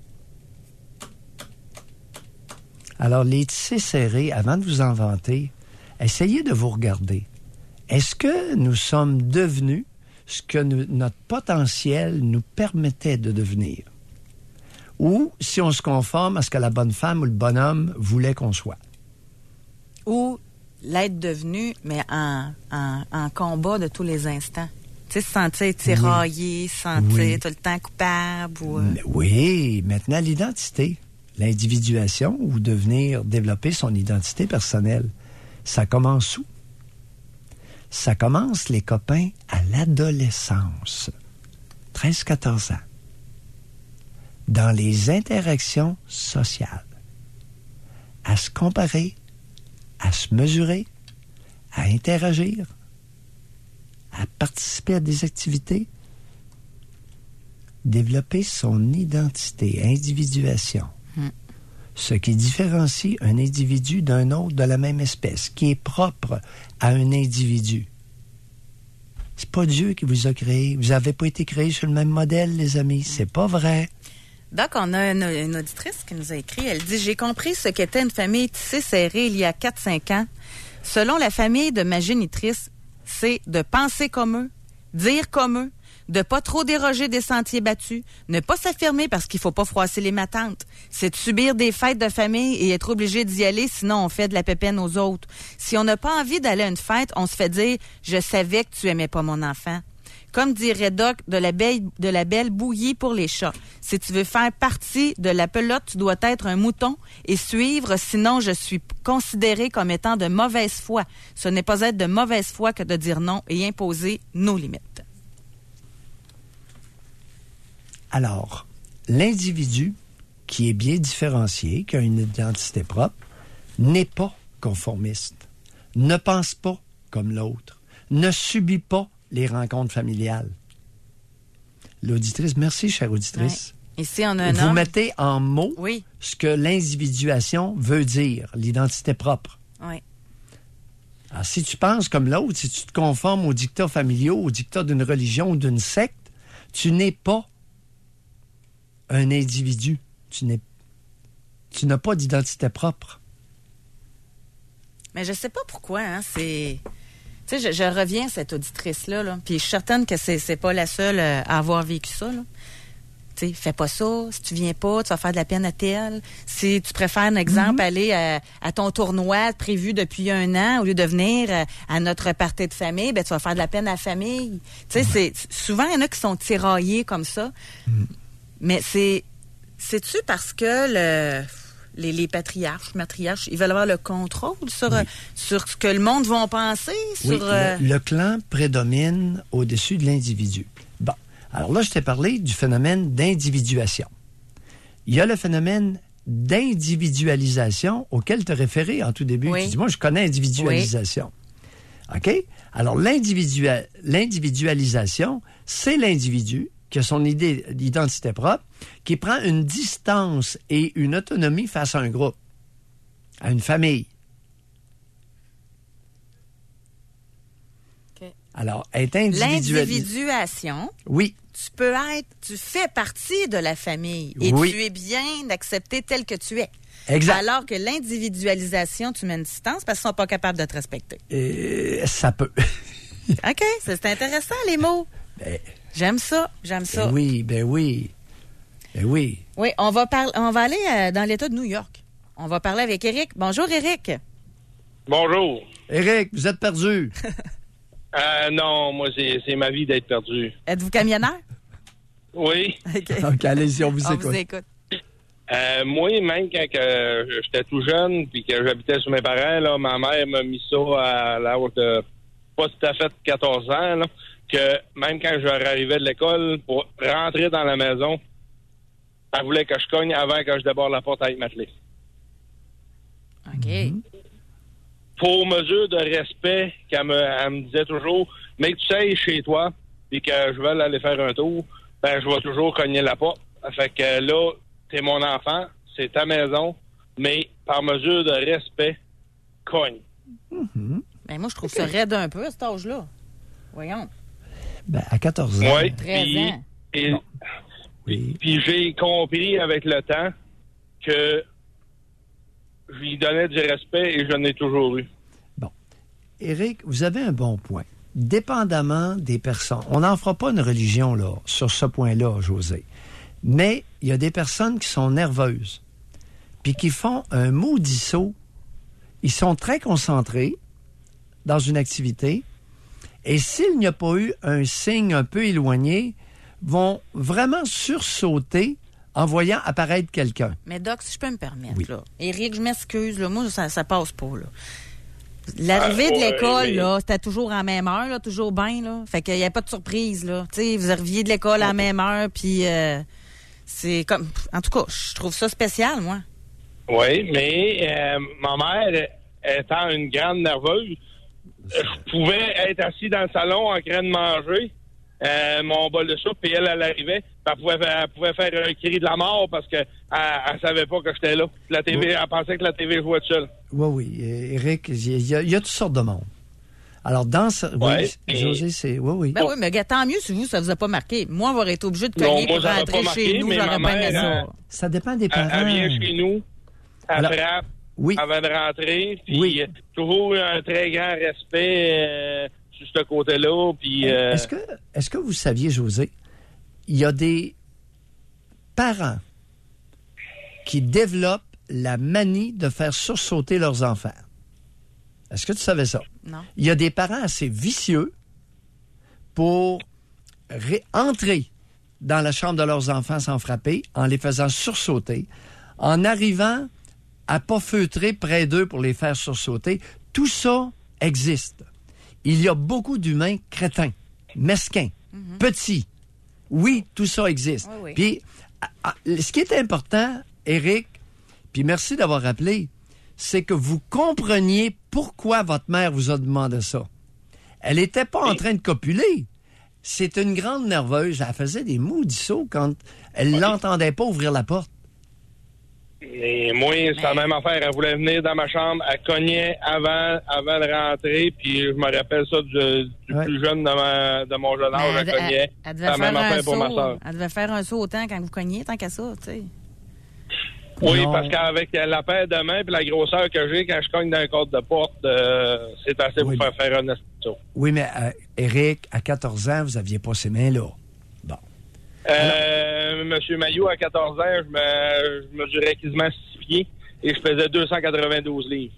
Alors, les tissés serrés, avant de vous en vanter, essayez de vous regarder. Est-ce que nous sommes devenus ce que notre potentiel nous permettait de devenir? Ou si on se conforme à ce que la bonne femme ou le bonhomme voulait qu'on soit? Ou l'être devenu, mais en combat de tous les instants. Tu sais, se sentir tiraillé, se sentir tout le temps coupable. Ou, Oui, maintenant l'identité, l'individuation ou développer son identité personnelle, ça commence où? Ça commence, les copains, à l'adolescence. 13-14 ans. Dans les interactions sociales. À se comparer, à se mesurer, à interagir, à participer à des activités. Développer son identité, individuation. Ce qui différencie un individu d'un autre de la même espèce, qui est propre à un individu. C'est pas Dieu qui vous a créé. Vous n'avez pas été créés sur le même modèle, les amis. C'est pas vrai. Donc, on a une auditrice qui nous a écrit. Elle dit « J'ai compris ce qu'était une famille tissée serrée il y a 4-5 ans. Selon la famille de ma génitrice, c'est de penser comme eux, dire comme eux, de pas trop déroger des sentiers battus, ne pas s'affirmer parce qu'il faut pas froisser les matantes. C'est de subir des fêtes de famille et être obligé d'y aller, sinon on fait de la pépine aux autres. Si on n'a pas envie d'aller à une fête, on se fait dire « Je savais que tu aimais pas mon enfant ». Comme dirait Doc, de la belle bouillie pour les chats. Si tu veux faire partie de la pelote, tu dois être un mouton et suivre, sinon je suis considéré comme étant de mauvaise foi. Ce n'est pas être de mauvaise foi que de dire non et imposer nos limites. Alors, l'individu qui est bien différencié, qui a une identité propre, n'est pas conformiste, ne pense pas comme l'autre, ne subit pas les rencontres familiales. L'auditrice, merci, chère auditrice. Ouais. Ici, on a un Vous homme. mettez en mots ce que l'individuation veut dire, l'identité propre. Oui. Alors, si tu penses comme l'autre, si tu te conformes aux dictats familiaux, aux dictats d'une religion ou d'une secte, tu n'es pas un individu. Tu n'as pas d'identité propre. Mais je sais pas pourquoi, hein, c'est... Tu sais, je reviens à cette auditrice-là, là, puis je suis certaine que c'est pas la seule à avoir vécu ça, là. Tu sais, fais pas ça. Si tu viens pas, tu vas faire de la peine à tel. Si tu préfères, un exemple, aller à ton tournoi prévu depuis 1 an, au lieu de venir à notre party de famille, ben tu vas faire de la peine à la famille. Tu sais, souvent, il y en a qui sont tiraillés comme ça. Mais c'est-tu parce que les patriarches, matriarches, ils veulent avoir le contrôle sur ce que le monde va en penser? Oui, le clan prédomine au-dessus de l'individu. Bon, alors là, je t'ai parlé du phénomène d'individuation. Il y a le phénomène d'individualisation auquel tu as référé en tout début. Tu dis, moi, je connais l'individualisation. OK? Alors, l'individualisation, c'est l'individu qui a son identité propre, qui prend une distance et une autonomie face à un groupe, à une famille. Okay. Alors, être l'individuation, oui. Tu fais partie de la famille et tu es bien d'accepter tel que tu es. Exact. Alors que l'individualisation, tu mets une distance parce qu'ils sont pas capables de te respecter. Ça peut. OK, c'est intéressant, les mots. J'aime ça. Ben oui. Oui, on va aller dans l'État de New York. On va parler avec Éric. Bonjour, Éric. Bonjour. Éric, vous êtes perdu. Non, moi, c'est ma vie d'être perdu. Êtes-vous camionneur? Oui. OK, allez-y, on vous écoute. Vous écoute. Moi, même quand j'étais tout jeune puis que j'habitais chez mes parents, là, ma mère m'a mis ça à l'âge de pas tout à fait 14 ans, là, que même quand je arrivais de l'école, pour rentrer dans la maison, elle voulait que je cogne avant que je déborde la porte avec ma clé. OK. Pour mesure de respect, elle me disait toujours, mais que tu sais, chez toi, puis que je veux aller faire un tour, ben je vais toujours cogner la porte. Fait que là, t'es mon enfant, c'est ta maison, mais par mesure de respect, cogne. Ben, moi, je trouve ça raide un peu à cet âge-là. Voyons. Ben, à 14 ans. Oui, 13 ans. Puis j'ai compris avec le temps que je lui donnais du respect et je n'ai toujours eu. Bon. Éric, vous avez un bon point. Dépendamment des personnes, on n'en fera pas une religion là, sur ce point-là, José. Mais il y a des personnes qui sont nerveuses, puis qui font un maudit saut. Ils sont très concentrés dans une activité, et s'il n'y a pas eu un signe un peu éloigné, vont vraiment sursauter en voyant apparaître quelqu'un. Mais Doc, si je peux me permettre, là. Éric, je m'excuse, là. Moi, ça passe pas, là. L'arrivée de l'école, là, c'était toujours à la même heure, là, toujours bien, là. Fait qu'il n'y a pas de surprise, là. Tu sais, vous arriviez de l'école à la même heure, puis c'est comme... En tout cas, je trouve ça spécial, moi. Oui, mais ma mère, étant une grande nerveuse, je pouvais être assis dans le salon en train de manger mon bol de soupe, et elle arrivait, elle pouvait faire un cri de la mort parce qu'elle savait pas que j'étais là. La TV, elle pensait que la TV jouait toute seule. Oui, Éric, il y a toutes sortes de monde. Alors, dans ce... Ouais, oui, José, c'est... Oui. Ben oui, mais tant mieux si vous, ça vous a pas marqué. Moi, avoir été obligé de cogner pour rentrer chez nous, j'aurais pas aimé ça. Ça dépend des parents. Elle vient chez nous, elle frappe avant de rentrer, puis toujours un très grand respect sur ce côté-là. Puis, Est-ce que vous saviez, José, il y a des parents qui développent la manie de faire sursauter leurs enfants? Est-ce que tu savais ça? Non. Il y a des parents assez vicieux pour entrer dans la chambre de leurs enfants sans frapper, en les faisant sursauter, en arrivant à pas feutrer près d'eux pour les faire sursauter. Tout ça existe. Il y a beaucoup d'humains crétins, mesquins, petits. Oui, tout ça existe. Oui. Puis, ce qui est important, Éric, puis merci d'avoir rappelé, c'est que vous compreniez pourquoi votre mère vous a demandé ça. Elle n'était pas en train de copuler. C'est une grande nerveuse. Elle faisait des maudits sauts quand elle l'entendait pas ouvrir la porte. Et moi, c'est la même affaire. Elle voulait venir dans ma chambre. Elle cognait avant de rentrer. Puis je me rappelle ça du plus jeune de mon jeune âge. Elle cognait. Elle devait faire un saut. Elle devait faire un saut autant quand vous cogniez, tant qu'à ça, tu sais. Oui, parce qu'avec la paire de main et la grosseur que j'ai, quand je cogne dans un cadre de porte, c'est assez pour faire un saut. Oui, mais Éric, à 14 ans, vous n'aviez pas ces mains-là. Bon. Monsieur Mailloux, à 14 ans, je mesurais quasiment 6 pieds et je faisais 292 livres.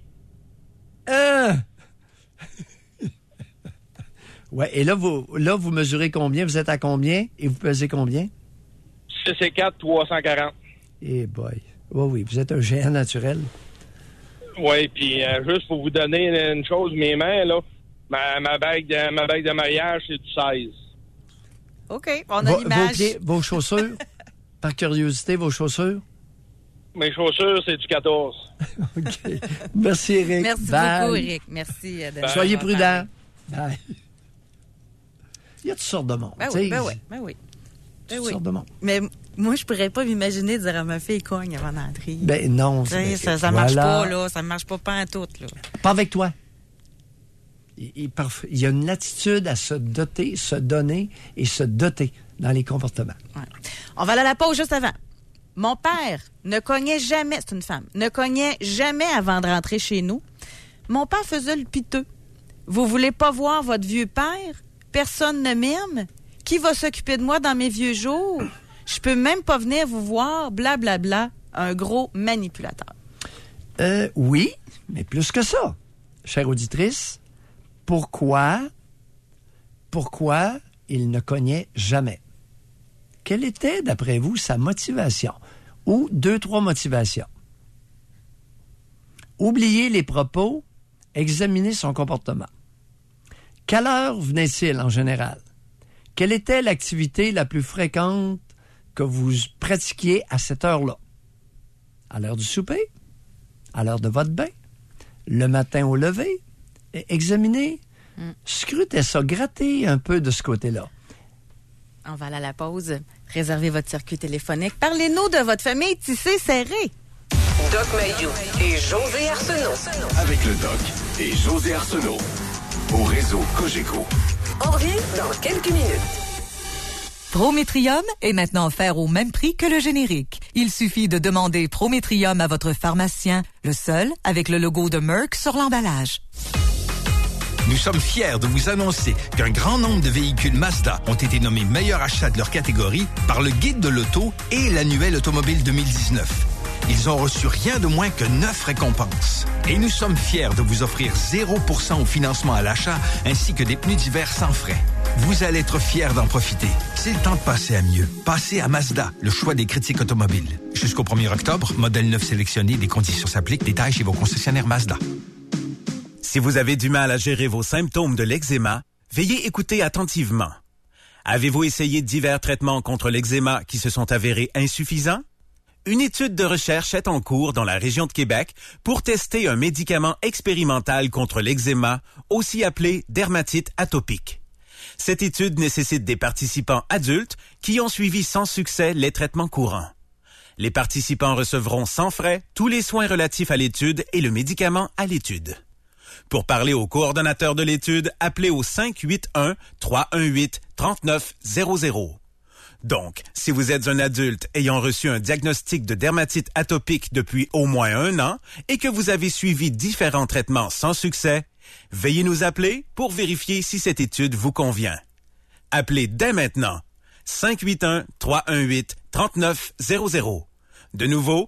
Ouais, et là, vous mesurez combien? Vous êtes à combien? Et vous pesez combien? 6 et 4, 340. Eh boy. Oui, vous êtes un géant naturel. Oui, puis juste pour vous donner une chose, mes mains, là, ma bague de mariage, c'est du 16. OK, on a l'image. Vos pieds, vos chaussures, par curiosité, vos chaussures? Mes chaussures, c'est du 14. OK. Merci, Éric. Merci beaucoup, Éric. Merci. Soyez prudents. Bye. Il y a toutes sortes de monde. Ben oui. Toutes sortes de monde. Mais moi, je pourrais pas m'imaginer de dire à ma fille cogne avant d'entrer. Ben non. Ça marche pas, là. Ça marche pas en tout, là. Pas avec toi. Il y a une attitude à se doter, se donner et se doter dans les comportements. Ouais. On va aller à la pause juste avant. Mon père ne cognait jamais, c'est une femme, ne cognait jamais avant de rentrer chez nous. Mon père faisait le piteux. Vous voulez pas voir votre vieux père? Personne ne m'aime? Qui va s'occuper de moi dans mes vieux jours? Je peux même pas venir vous voir, blablabla. Un gros manipulateur. Oui, mais plus que ça. Chère auditrice, pourquoi il ne cognait jamais? Quelle était, d'après vous, sa motivation? Ou 2-3 motivations. Oubliez les propos, examinez son comportement. Quelle heure venait-il en général? Quelle était l'activité la plus fréquente que vous pratiquiez à cette heure-là? À l'heure du souper? À l'heure de votre bain? Le matin au lever? Examinez, scrutez ça, grattez un peu de ce côté-là. On va aller à la pause. Réservez votre circuit téléphonique. Parlez-nous de votre famille tissée serrée. Doc Mayou et José Arsenault. Avec le Doc et José Arsenault. Au réseau Cogeco. On revient dans quelques minutes. Prométrium est maintenant offert au même prix que le générique. Il suffit de demander Prométrium à votre pharmacien, le seul avec le logo de Merck sur l'emballage. Nous sommes fiers de vous annoncer qu'un grand nombre de véhicules Mazda ont été nommés meilleurs achats de leur catégorie par le Guide de l'auto et l'annuel automobile 2019. Ils ont reçu rien de moins que 9 récompenses. Et nous sommes fiers de vous offrir 0% au financement à l'achat ainsi que des pneus d'hiver sans frais. Vous allez être fiers d'en profiter. C'est le temps de passer à mieux. Passez à Mazda, le choix des critiques automobiles. Jusqu'au 1er octobre, modèle neuf sélectionné, des conditions s'appliquent, détails chez vos concessionnaires Mazda. Si vous avez du mal à gérer vos symptômes de l'eczéma, veuillez écouter attentivement. Avez-vous essayé divers traitements contre l'eczéma qui se sont avérés insuffisants? Une étude de recherche est en cours dans la région de Québec pour tester un médicament expérimental contre l'eczéma, aussi appelé dermatite atopique. Cette étude nécessite des participants adultes qui ont suivi sans succès les traitements courants. Les participants recevront sans frais tous les soins relatifs à l'étude et le médicament à l'étude. Pour parler au coordonnateur de l'étude, appelez au 581-318-3900. Donc, si vous êtes un adulte ayant reçu un diagnostic de dermatite atopique depuis au moins 1 an et que vous avez suivi différents traitements sans succès, veuillez nous appeler pour vérifier si cette étude vous convient. Appelez dès maintenant 581-318-3900. De nouveau,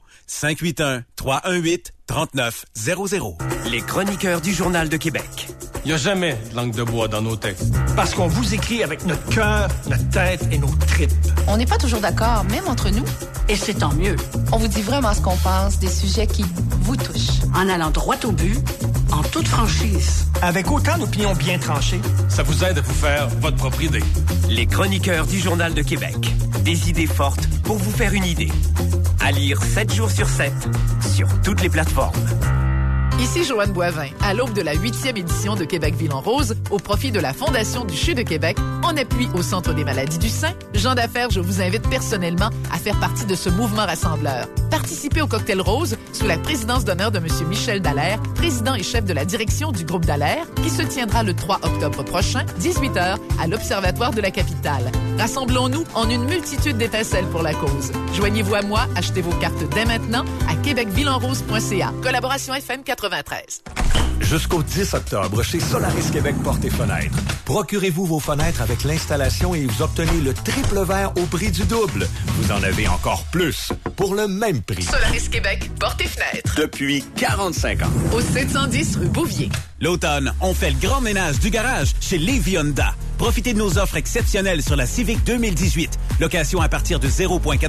581-318-3900. Les chroniqueurs du Journal de Québec. Il n'y a jamais de langue de bois dans nos textes. Parce qu'on vous écrit avec notre cœur, notre tête et nos tripes. On n'est pas toujours d'accord, même entre nous. Et c'est tant mieux. On vous dit vraiment ce qu'on pense, des sujets qui vous touchent. En allant droit au but, en toute franchise. Avec autant d'opinions bien tranchées. Ça vous aide à vous faire votre propre idée. Les chroniqueurs du Journal de Québec. Des idées fortes pour vous faire une idée. À lire 7 jours sur 7, sur toutes les plateformes. Ici Joanne Boivin, à l'aube de la 8e édition de Québec-Ville en rose, au profit de la Fondation du CHU de Québec, en appui au Centre des maladies du sein, Jean d'affaires, je vous invite personnellement à faire partie de ce mouvement rassembleur. Participez au Cocktail Rose sous la présidence d'honneur de M. Michel Dallaire, président et chef de la direction du groupe Dallaire, qui se tiendra le 3 octobre prochain, 18h, à l'Observatoire de la Capitale. Rassemblons-nous en une multitude d'étincelles pour la cause. Joignez-vous à moi, achetez vos cartes dès maintenant à québecvillenrose.ca. Collaboration FM 93. Jusqu'au 10 octobre, chez Solaris Québec Portes et Fenêtres. Procurez-vous vos fenêtres avec l'installation et vous obtenez le triple vert au prix du double. Vous en avez encore plus pour le même prix. Solaris Québec Portes et Fenêtres. Depuis 45 ans. Au 710 rue Bouvier. L'automne, on fait le grand ménage du garage chez Lévis Honda. Profitez de nos offres exceptionnelles sur la Civic 2018. Location à partir de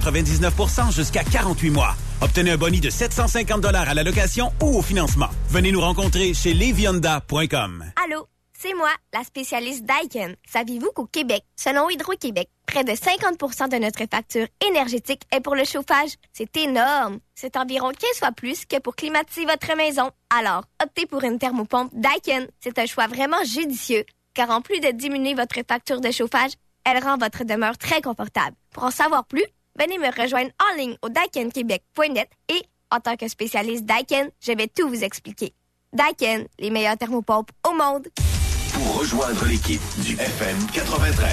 0,99% jusqu'à 48 mois. Obtenez un boni de 750 $ à la location ou au financement. Venez nous rencontrer chez levyhonda.com. Allô, c'est moi, la spécialiste Daikin. Saviez-vous qu'au Québec, selon Hydro-Québec, près de 50% de notre facture énergétique est pour le chauffage? C'est énorme! C'est environ 15 fois plus que pour climatiser votre maison. Alors, optez pour une thermopompe Daikin. C'est un choix vraiment judicieux, car en plus de diminuer votre facture de chauffage, elle rend votre demeure très confortable. Pour en savoir plus, venez me rejoindre en ligne au daikinquebec.net et, en tant que spécialiste Daikin, je vais tout vous expliquer. Daikin, les meilleures thermopompes au monde. Pour rejoindre l'équipe du FM 93,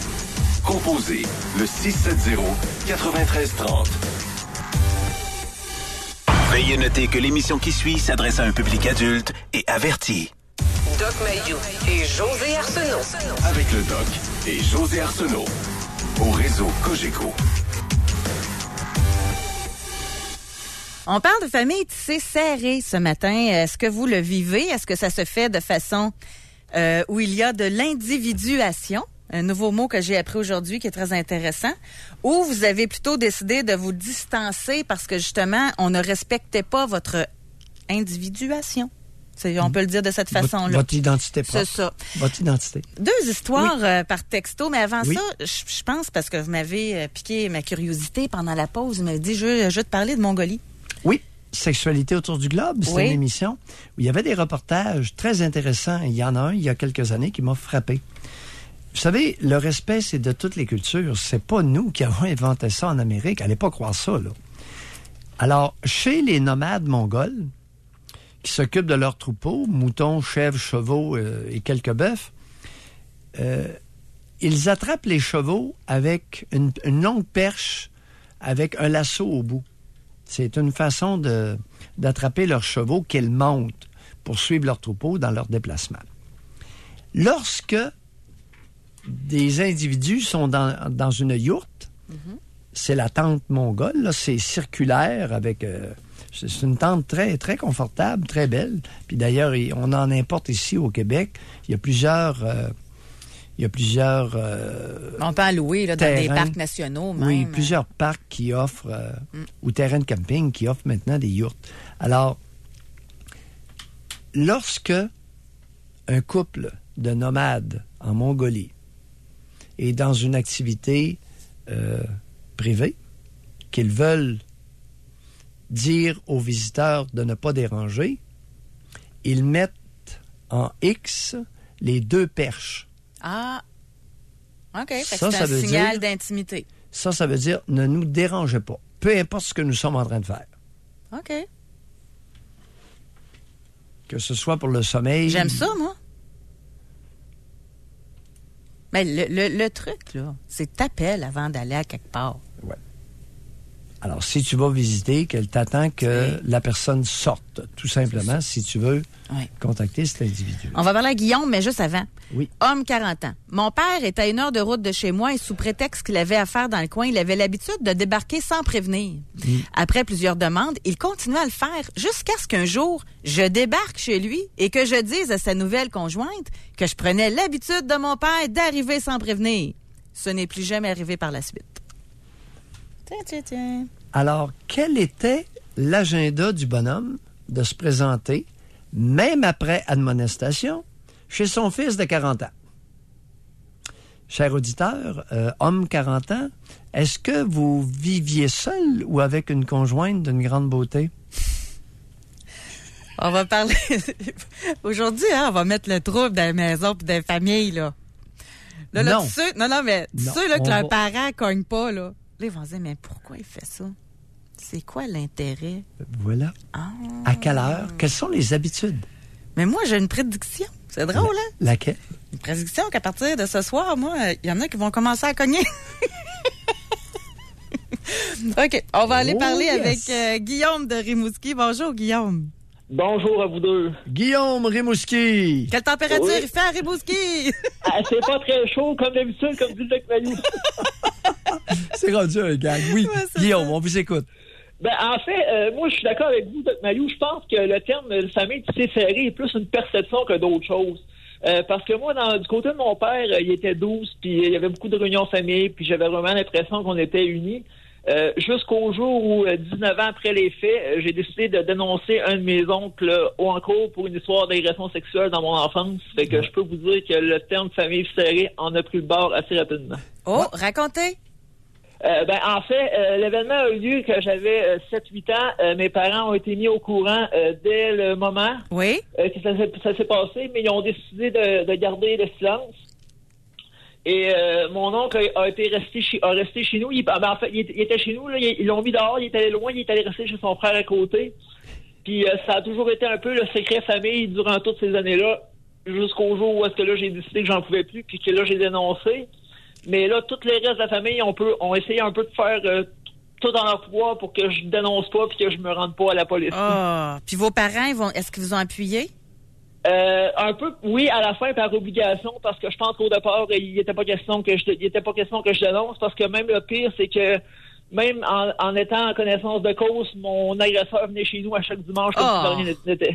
composez le 670-9330. Veuillez noter que l'émission qui suit s'adresse à un public adulte et averti. Doc Mayou et José Arsenault. Avec le Doc et José Arsenault. Au réseau Cogeco. On parle de famille tissée serrée ce matin. Est-ce que vous le vivez? Est-ce que ça se fait de façon où il y a de l'individuation? Un nouveau mot que j'ai appris aujourd'hui qui est très intéressant. Ou vous avez plutôt décidé de vous distancer parce que justement, on ne respectait pas votre individuation. On peut le dire de cette façon-là. Votre identité propre. C'est ça. Votre identité. 2 histoires par texto, mais avant oui. ça, je pense, parce que vous m'avez piqué ma curiosité pendant la pause, vous m'avez dit, je veux te parler de Mongolie. Oui. Sexualité autour du globe, c'est une émission où il y avait des reportages très intéressants. Il y en a un, il y a quelques années, qui m'a frappé. Vous savez, le respect, c'est de toutes les cultures. C'est pas nous qui avons inventé ça en Amérique. Allez pas croire ça, là. Alors, chez les nomades mongols, qui s'occupent de leurs troupeaux, moutons, chèvres, chevaux et quelques bœufs, ils attrapent les chevaux avec une longue perche avec un lasso au bout. C'est une façon d'attraper leurs chevaux qu'ils montent pour suivre leurs troupeaux dans leur déplacement. Lorsque des individus sont dans une yourte, c'est la tente mongole, là, c'est circulaire avec... c'est une tente très, très confortable, très belle. Puis d'ailleurs, on en importe ici au Québec. Il y a plusieurs... on peut en louer là, dans des parcs nationaux même. Oui, plusieurs parcs qui offrent, ou terrains de camping qui offrent maintenant des yourtes. Alors, lorsque un couple de nomades en Mongolie est dans une activité privée, qu'ils veulent dire aux visiteurs de ne pas déranger, ils mettent en X les 2 perches. Ah, OK. C'est un signal d'intimité. Ça veut dire ne nous dérangez pas, peu importe ce que nous sommes en train de faire. OK. Que ce soit pour le sommeil. J'aime ça, moi. Mais le truc, là, c'est t'appelles avant d'aller à quelque part. Ouais. Alors, si tu vas visiter, qu'elle t'attend que la personne sorte, tout simplement, si tu veux contacter cet individu. On va parler à Guillaume, mais juste avant. Oui. Homme, 40 ans. Mon père est à 1 heure de route de chez moi et sous prétexte qu'il avait affaire dans le coin, il avait l'habitude de débarquer sans prévenir. Après plusieurs demandes, il continue à le faire jusqu'à ce qu'un jour, je débarque chez lui et que je dise à sa nouvelle conjointe que je prenais l'habitude de mon père d'arriver sans prévenir. Ce n'est plus jamais arrivé par la suite. Tiens. Alors, quel était l'agenda du bonhomme de se présenter, même après admonestation, chez son fils de 40 ans? Cher auditeur, homme 40 ans, est-ce que vous viviez seul ou avec une conjointe d'une grande beauté? On va parler... Aujourd'hui, on va mettre le trouble dans les maisons et dans les familles, là. Là, non. Tu sais, non, mais tu sais là, que leurs parents cognent pas, là. Là, ils vont se dire, mais pourquoi il fait ça? C'est quoi l'intérêt? Voilà. À quelle heure? Quelles sont les habitudes? Mais moi, j'ai une prédiction. C'est drôle, hein? Laquelle? Une prédiction qu'à partir de ce soir, moi, il y en a qui vont commencer à cogner. OK, on va aller parler avec Guillaume de Rimouski. Bonjour, Guillaume. Bonjour à vous deux. Guillaume Rimouski. Quelle température il fait à Rimouski? C'est pas très chaud, comme d'habitude, comme dit le Doc Mayou. C'est rendu un gag. Oui, Guillaume, on vous écoute. Ben, en fait, moi, je suis d'accord avec vous, Doc Mayou. Je pense que le terme de famille tissée serrée est plus une perception que d'autres choses. Parce que moi, du côté de mon père, il était 12, puis il y avait beaucoup de réunions de famille, puis j'avais vraiment l'impression qu'on était unis. Jusqu'au jour où, 19 ans après les faits, j'ai décidé de dénoncer un de mes oncles haut en cours pour une histoire d'agression sexuelle dans mon enfance. Fait que je peux vous dire que le terme famille serrée en a pris le bord assez rapidement. Oh, racontez! En fait, l'événement a eu lieu quand j'avais 7-8 ans. Mes parents ont été mis au courant dès le moment que ça s'est passé, mais ils ont décidé de garder le silence. Et mon oncle a resté chez nous. En fait, il était chez nous. Là, ils l'ont mis dehors. Il est allé loin. Il est allé rester chez son frère à côté. Puis ça a toujours été un peu le secret famille durant toutes ces années-là, jusqu'au jour où est-ce que là j'ai décidé que j'en pouvais plus, puis que là j'ai dénoncé. Mais là, tous les restes de la famille ont essayé un peu de faire tout en leur pouvoir pour que je dénonce pas puis que je me rende pas à la police. Ah, puis vos parents, est-ce qu'ils vous ont appuyé? Un peu, oui, à la fin par obligation, parce que je pense qu'au départ, il n'était pas question que je dénonce, parce que même le pire, c'est que même en étant en connaissance de cause, mon agresseur venait chez nous à chaque dimanche comme si rien n'était.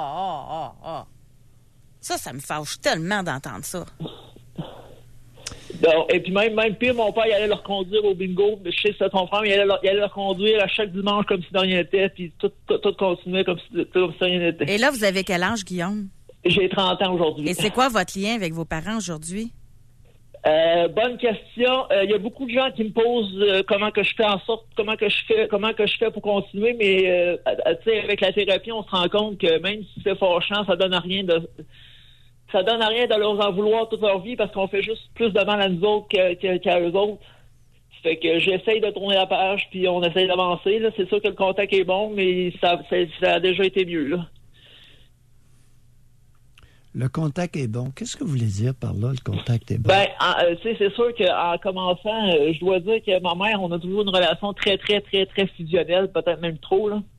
Ça me fâche tellement d'entendre ça. Donc, et puis même pire, mon père, il allait le reconduire au bingo. Je sais que c'était son frère, mais il allait le reconduire à chaque dimanche comme si de rien n'était, puis tout continuait comme si de rien n'était. Et là, vous avez quel âge, Guillaume? J'ai 30 ans aujourd'hui. Et c'est quoi votre lien avec vos parents aujourd'hui? Bonne question. Il y a beaucoup de gens qui me posent comment que je fais pour continuer, mais tu sais, avec la thérapie, on se rend compte que même si c'est fâchant, ça donne rien de leur en vouloir toute leur vie, parce qu'on fait juste plus de mal à nous autres qu'à eux autres. Fait que j'essaye de tourner la page, puis on essaye d'avancer. Là. C'est sûr que le contact est bon, mais ça a déjà été mieux. Là. Le contact est bon. Qu'est-ce que vous voulez dire par là, le contact est bon? Ben, tu sais, c'est sûr qu'en commençant, je dois dire que ma mère, on a toujours une relation très, très, très, très fusionnelle, peut-être même trop, là.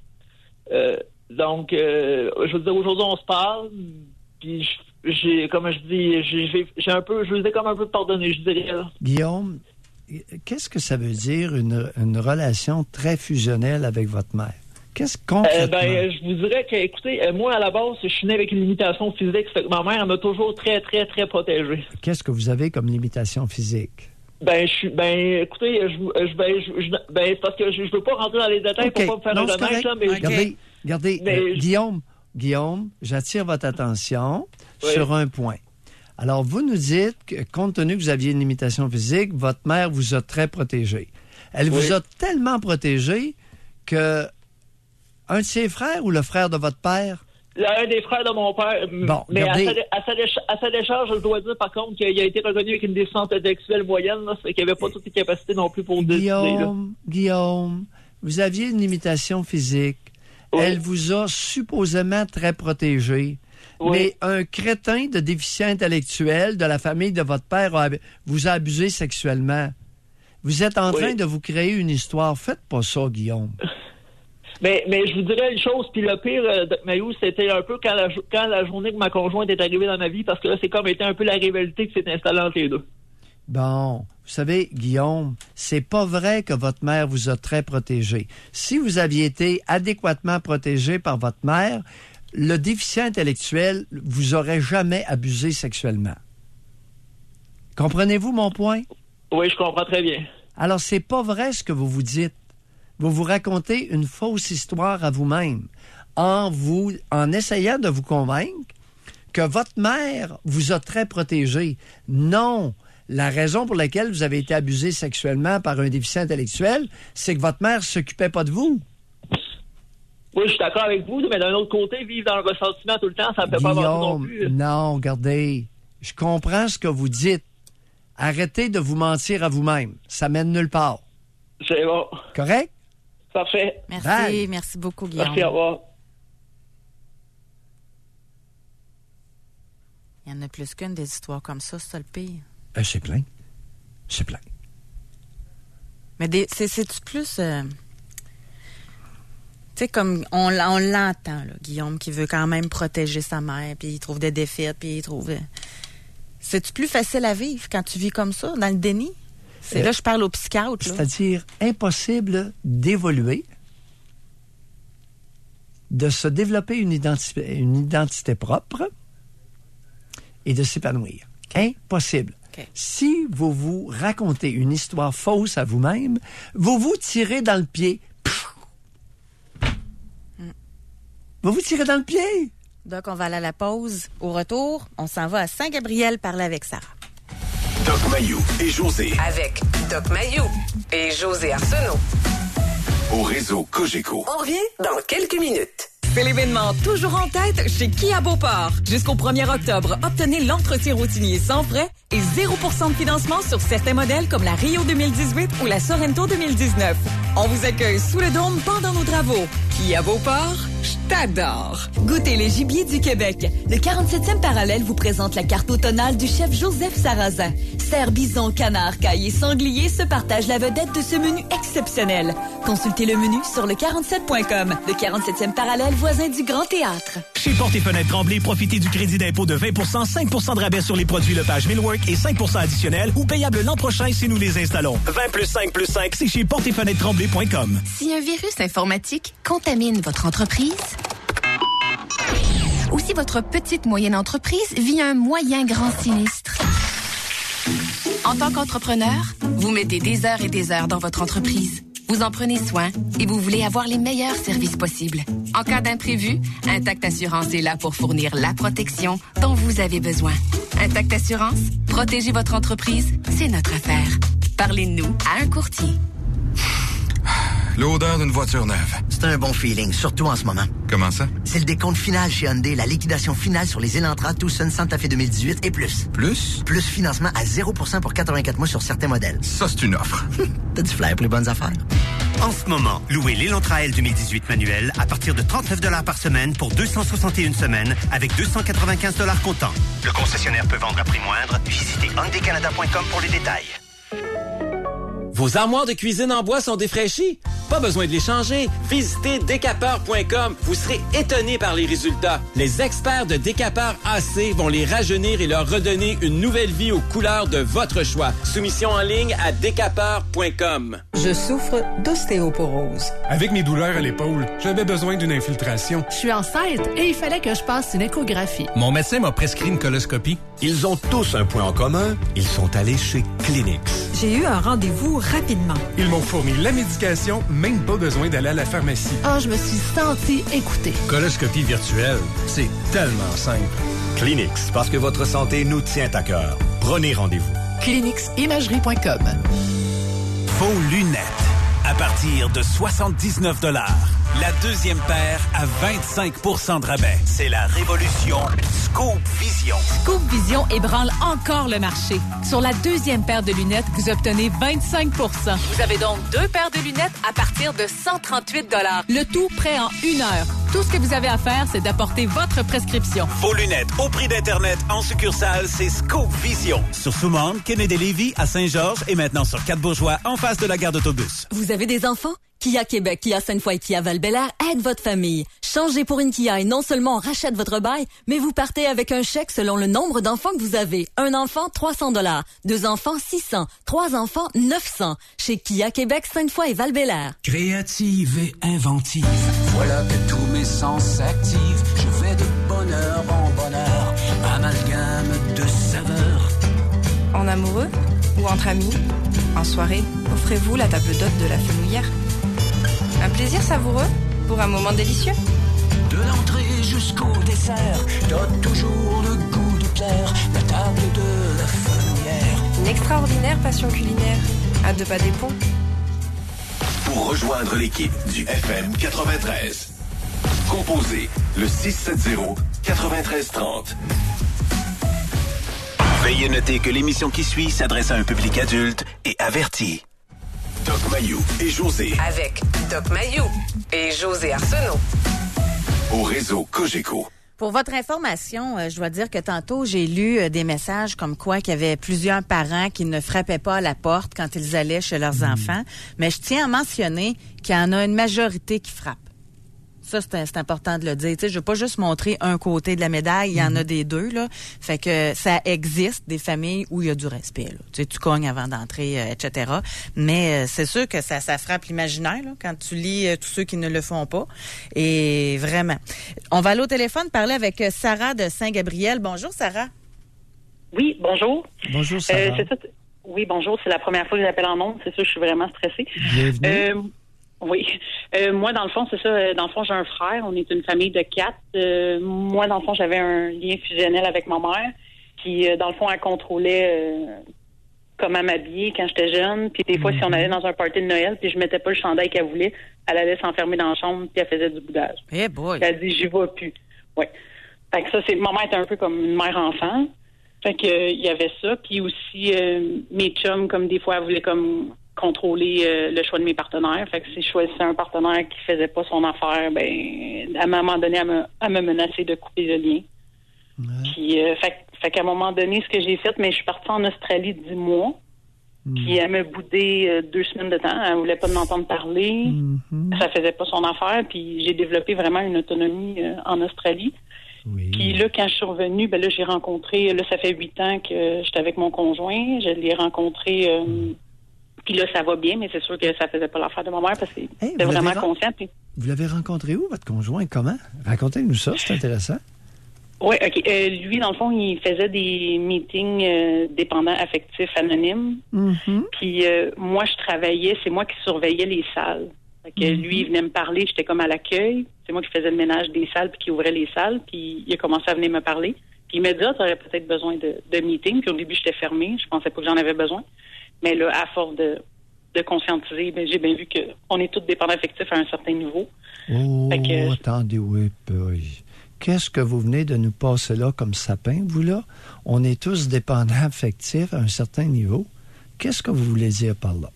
Donc, je veux dire, aujourd'hui, on se parle, puis comme je dis, j'ai un peu, je vous ai comme un peu pardonné, je dirais, là. Guillaume, qu'est-ce que ça veut dire une relation très fusionnelle avec votre mère? Qu'est-ce concrètement? Je vous dirais que, écoutez, moi, à la base, je suis né avec une limitation physique. Fait que ma mère, elle m'a toujours très, très, très protégé. Qu'est-ce que vous avez comme limitation physique? Écoutez, c'est parce que je veux pas rentrer dans les détails pour pas me faire un dommage, là, mais... Regardez, Guillaume, j'attire votre attention sur un point. Alors, vous nous dites que, compte tenu que vous aviez une limitation physique, votre mère vous a très protégé. Elle vous a tellement protégé que un de ses frères ou le frère de votre père? Un des frères de mon père. Bon, mais à sa décharge, je dois dire, par contre, qu'il a été reconnu avec une déficience intellectuelle moyenne. Là, c'est qu'il n'avait pas toutes les capacités non plus pour décider. Guillaume, vous aviez une limitation physique. Oui. Elle vous a supposément très protégé. Oui. Mais un crétin de déficient intellectuel de la famille de votre père vous a abusé sexuellement. Vous êtes en train de vous créer une histoire. Faites pas ça, Guillaume. Mais je vous dirais une chose, puis le pire, Mayou, c'était un peu quand la journée que ma conjointe est arrivée dans ma vie, parce que là, c'est comme été un peu la rivalité qui s'est installée entre les deux. Bon, vous savez, Guillaume, c'est pas vrai que votre mère vous a très protégé. Si vous aviez été adéquatement protégé par votre mère, le déficient intellectuel vous aurait jamais abusé sexuellement. Comprenez-vous mon point? Oui, je comprends très bien. Alors, c'est pas vrai ce que vous vous dites. Vous vous racontez une fausse histoire à vous-même en essayant de vous convaincre que votre mère vous a très protégé. Non! La raison pour laquelle vous avez été abusé sexuellement par un déficient intellectuel, c'est que votre mère s'occupait pas de vous. Oui, je suis d'accord avec vous, mais d'un autre côté, vivre dans le ressentiment tout le temps, ça ne peut pas avancer non plus. Non, regardez, je comprends ce que vous dites. Arrêtez de vous mentir à vous-même. Ça mène nulle part. C'est bon. Correct? Parfait. Merci beaucoup, Guillaume. Merci, au revoir. Il y en a plus qu'une des histoires comme ça, c'est ça le pire. C'est plein. Mais c'est-tu plus... tu sais, comme on l'entend, là, Guillaume, qui veut quand même protéger sa mère, puis il trouve des défaites, puis il trouve... C'est-tu plus facile à vivre quand tu vis comme ça, dans le déni? C'est là je parle au psychiatre. C'est-à-dire impossible d'évoluer, de se développer une identité propre et de s'épanouir. Impossible. Okay. Si vous vous racontez une histoire fausse à vous-même, vous vous tirez dans le pied. Vous vous tirez dans le pied. Donc, on va aller à la pause. Au retour, on s'en va à Saint-Gabriel parler avec Sarah. Doc Mayou et José. Avec Doc Mayou et José Arsenault. Au réseau Cogeco. On revient dans quelques minutes. C'est l'événement toujours en tête chez Kia Beauport. Jusqu'au 1er octobre, obtenez l'entretien routinier sans frais et 0% de financement sur certains modèles comme la Rio 2018 ou la Sorento 2019. On vous accueille sous le dôme pendant nos travaux. Kia Beauport, je t'adore. Goûtez les gibiers du Québec. Le 47e parallèle vous présente la carte automnale du chef Joseph Sarrazin. Cerf, bison, canard, caille et sanglier se partagent la vedette de ce menu exceptionnel. Consultez le menu sur le 47.com. Le 47e parallèle voisin du Grand Théâtre. Chez Portes et Fenêtres Tremblay, profitez du crédit d'impôt de 20%, 5% de rabais sur les produits Lepage Millwork et 5% additionnel ou payable l'an prochain si nous les installons. 20+5+5, c'est chez Portes et Fenêtres Tremblay.com. Si un virus informatique contamine votre entreprise ou si votre petite moyenne entreprise vit un moyen grand sinistre, en tant qu'entrepreneur, vous mettez des heures et des heures dans votre entreprise. Vous en prenez soin et vous voulez avoir les meilleurs services possibles. En cas d'imprévu, Intact Assurance est là pour fournir la protection dont vous avez besoin. Intact Assurance, protéger votre entreprise, c'est notre affaire. Parlez-nous à un courtier. L'odeur d'une voiture neuve, C'est un bon feeling, surtout en ce moment. Comment ça? C'est le décompte final chez Hyundai, la liquidation finale sur les Elantra, Tucson, Santa Fe 2018 et plus. Plus? Plus financement à 0% pour 84 mois sur certains modèles. Ça, c'est une offre. T'as du flair pour les bonnes affaires. En ce moment, louez l'Elantra L 2018 manuel à partir de 39$ par semaine pour 261 semaines avec 295$ comptant. Le concessionnaire peut vendre à prix moindre. Visitez hyundaicanada.com pour les détails. Vos armoires de cuisine en bois sont défraîchies? Pas besoin de les changer. Visitez Decapeur.com. Vous serez étonné par les résultats. Les experts de Decapeur AC vont les rajeunir et leur redonner une nouvelle vie aux couleurs de votre choix. Soumission en ligne à Decapeur.com. Je souffre d'ostéoporose. Avec mes douleurs à l'épaule, j'avais besoin d'une infiltration. Je suis enceinte et il fallait que je passe une échographie. Mon médecin m'a prescrit une coloscopie. Ils ont tous un point en commun. Ils sont allés chez Kleenex. J'ai eu un rendez-vous rapidement. Ils m'ont fourni la médication, même pas besoin d'aller à la pharmacie. Je me suis sentie écoutée. Coloscopie virtuelle, c'est tellement simple. Kleenex, parce que votre santé nous tient à cœur. Prenez rendez-vous. KleenexImagerie.com. Vos lunettes à partir de 79$. La deuxième paire à 25% de rabais. C'est la révolution Scoop Vision. Scoop Vision ébranle encore le marché. Sur la deuxième paire de lunettes, vous obtenez 25%. Vous avez donc 2 paires de lunettes à partir de 138$. Le tout prêt en 1 heure. Tout ce que vous avez à faire, c'est d'apporter votre prescription. Vos lunettes au prix d'Internet en succursale, c'est Scoop Vision. Sur Soumande, Kennedy-Lévis, à Saint-Georges et maintenant sur 4 Bourgeois en face de la gare d'autobus. Vous avez des enfants? Kia Québec, Kia Sainte-Foy et Kia Val-Bélair aide votre famille. Changez pour une Kia et non seulement on rachète votre bail, mais vous partez avec un chèque selon le nombre d'enfants que vous avez. Un enfant, 300$. 2 enfants, 600. 3 enfants, 900. Chez Kia Québec, Sainte-Foy et Val-Bélair. Créative et inventive, voilà que tous mes sens s'activent. Je vais de bonheur en bonheur, amalgame de saveurs. En amoureux ou entre amis, en soirée, offrez-vous la table d'hôte de la fenouillère. Un plaisir savoureux pour un moment délicieux. De l'entrée jusqu'au dessert, donne toujours le goût de plaire, la table de la fenouillère. Une extraordinaire passion culinaire, à 2 pas des ponts. Pour rejoindre l'équipe du FM 93, composez le 670-9330. Veuillez noter que l'émission qui suit s'adresse à un public adulte et averti. Doc Mayou et José. Avec Doc Mayou et José Arsenault. Au réseau Cogeco. Pour votre information, je dois dire que tantôt, j'ai lu des messages comme quoi qu'il y avait plusieurs parents qui ne frappaient pas à la porte quand ils allaient chez leurs enfants. Mais je tiens à mentionner qu'il y en a une majorité qui frappe. Ça, c'est important de le dire. Tu sais, je veux pas juste montrer un côté de la médaille, il y en a des deux, là. Fait que ça existe des familles où il y a du respect, là. Tu sais, tu cognes avant d'entrer, etc. Mais c'est sûr que ça frappe l'imaginaire, là, quand tu lis tous ceux qui ne le font pas. Et vraiment. On va aller au téléphone parler avec Sarah de Saint-Gabriel. Bonjour, Sarah. Oui, bonjour. Bonjour, Sarah. Oui, bonjour. C'est la première fois que j'appelle en ondes. C'est sûr, je suis vraiment stressée. Bienvenue. Oui. Moi, dans le fond, c'est ça. Dans le fond, j'ai un frère. On est une famille de 4. Moi, dans le fond, j'avais un lien fusionnel avec ma mère qui, dans le fond, elle contrôlait comment m'habiller quand j'étais jeune. Puis des fois, si on allait dans un party de Noël puis je mettais pas le chandail qu'elle voulait, elle allait s'enfermer dans la chambre puis elle faisait du boudage. Eh boy! Elle dit, j'y vais plus. Oui. Fait que ça, ma mère était un peu comme une mère-enfant. Fait que il y avait ça. Puis aussi, mes chums, comme des fois, elle voulait comme contrôler le choix de mes partenaires. Fait que si je choisissais un partenaire qui faisait pas son affaire, ben à un moment donné, elle me menaçait de couper le lien. Ouais. Puis fait qu'à un moment donné, ce que j'ai fait, mais je suis partie en Australie 10 mois. Puis elle m'a boudé 2 semaines de temps. Elle voulait pas m'entendre parler. Ça faisait pas son affaire. Puis j'ai développé vraiment une autonomie en Australie. Oui. Puis là, quand je suis revenue, ben là, j'ai rencontré, là, ça fait 8 ans que j'étais avec mon conjoint. Je l'ai rencontré. Puis là, ça va bien, mais c'est sûr que ça faisait pas l'affaire de ma mère parce que c'était vraiment conscient. Puis... Vous l'avez rencontré où, votre conjoint? Comment? Racontez-nous ça, c'est intéressant. Oui, OK. Lui, dans le fond, il faisait des meetings dépendants affectifs anonymes. Puis moi, je travaillais, c'est moi qui surveillais les salles. Fait que lui, il venait me parler, j'étais comme à l'accueil. C'est moi qui faisais le ménage des salles puis qui ouvrait les salles. Puis il a commencé à venir me parler. Puis il m'a dit, tu aurais peut-être besoin de meetings. Puis au début, j'étais fermée. Je pensais pas que j'en avais besoin. Mais là, à force de de conscientiser, j'ai bien vu qu'on est tous dépendants affectifs à un certain niveau. Oh, attendez, oui. Qu'est-ce que vous venez de nous passer là comme sapin, vous là? On est tous dépendants affectifs à un certain niveau. Qu'est-ce que vous voulez dire par là?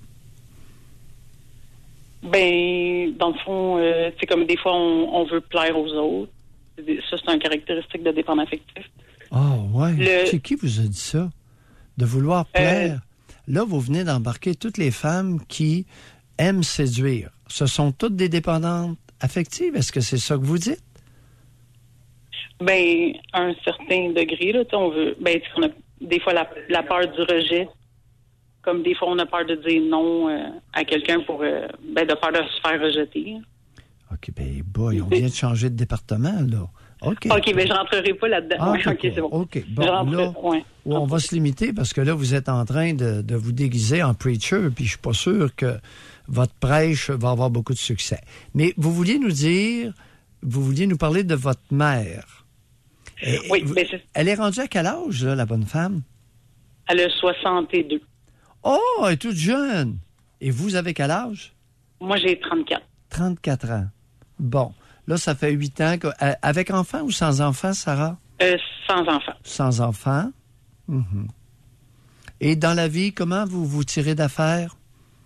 Dans le fond, c'est comme des fois, on veut plaire aux autres. Ça, c'est une caractéristique de dépendant affectif. Ah, ouais. C'est qui vous a dit ça? De vouloir plaire? Là, vous venez d'embarquer toutes les femmes qui aiment séduire. Ce sont toutes des dépendantes affectives. Est-ce que c'est ça que vous dites? À un certain degré, là, on veut. On a des fois la peur du rejet. Comme des fois, on a peur de dire non à quelqu'un pour de peur de se faire rejeter. OK, on vient de changer de département, là. OK, je rentrerai pas là-dedans. Ah, OK, c'est bon. OK, on va se limiter parce que là, vous êtes en train de vous déguiser en preacher, puis je suis pas sûr que votre prêche va avoir beaucoup de succès. Mais vous vouliez nous parler de votre mère. Elle est rendue à quel âge, là, la bonne femme? Elle a 62. Oh, elle est toute jeune. Et vous avez quel âge? Moi, j'ai 34. 34 ans. Bon. Là, ça fait 8 ans. Avec enfant ou sans enfant, Sarah? Sans enfant. Sans enfant. Mm-hmm. Et dans la vie, comment vous vous tirez d'affaires?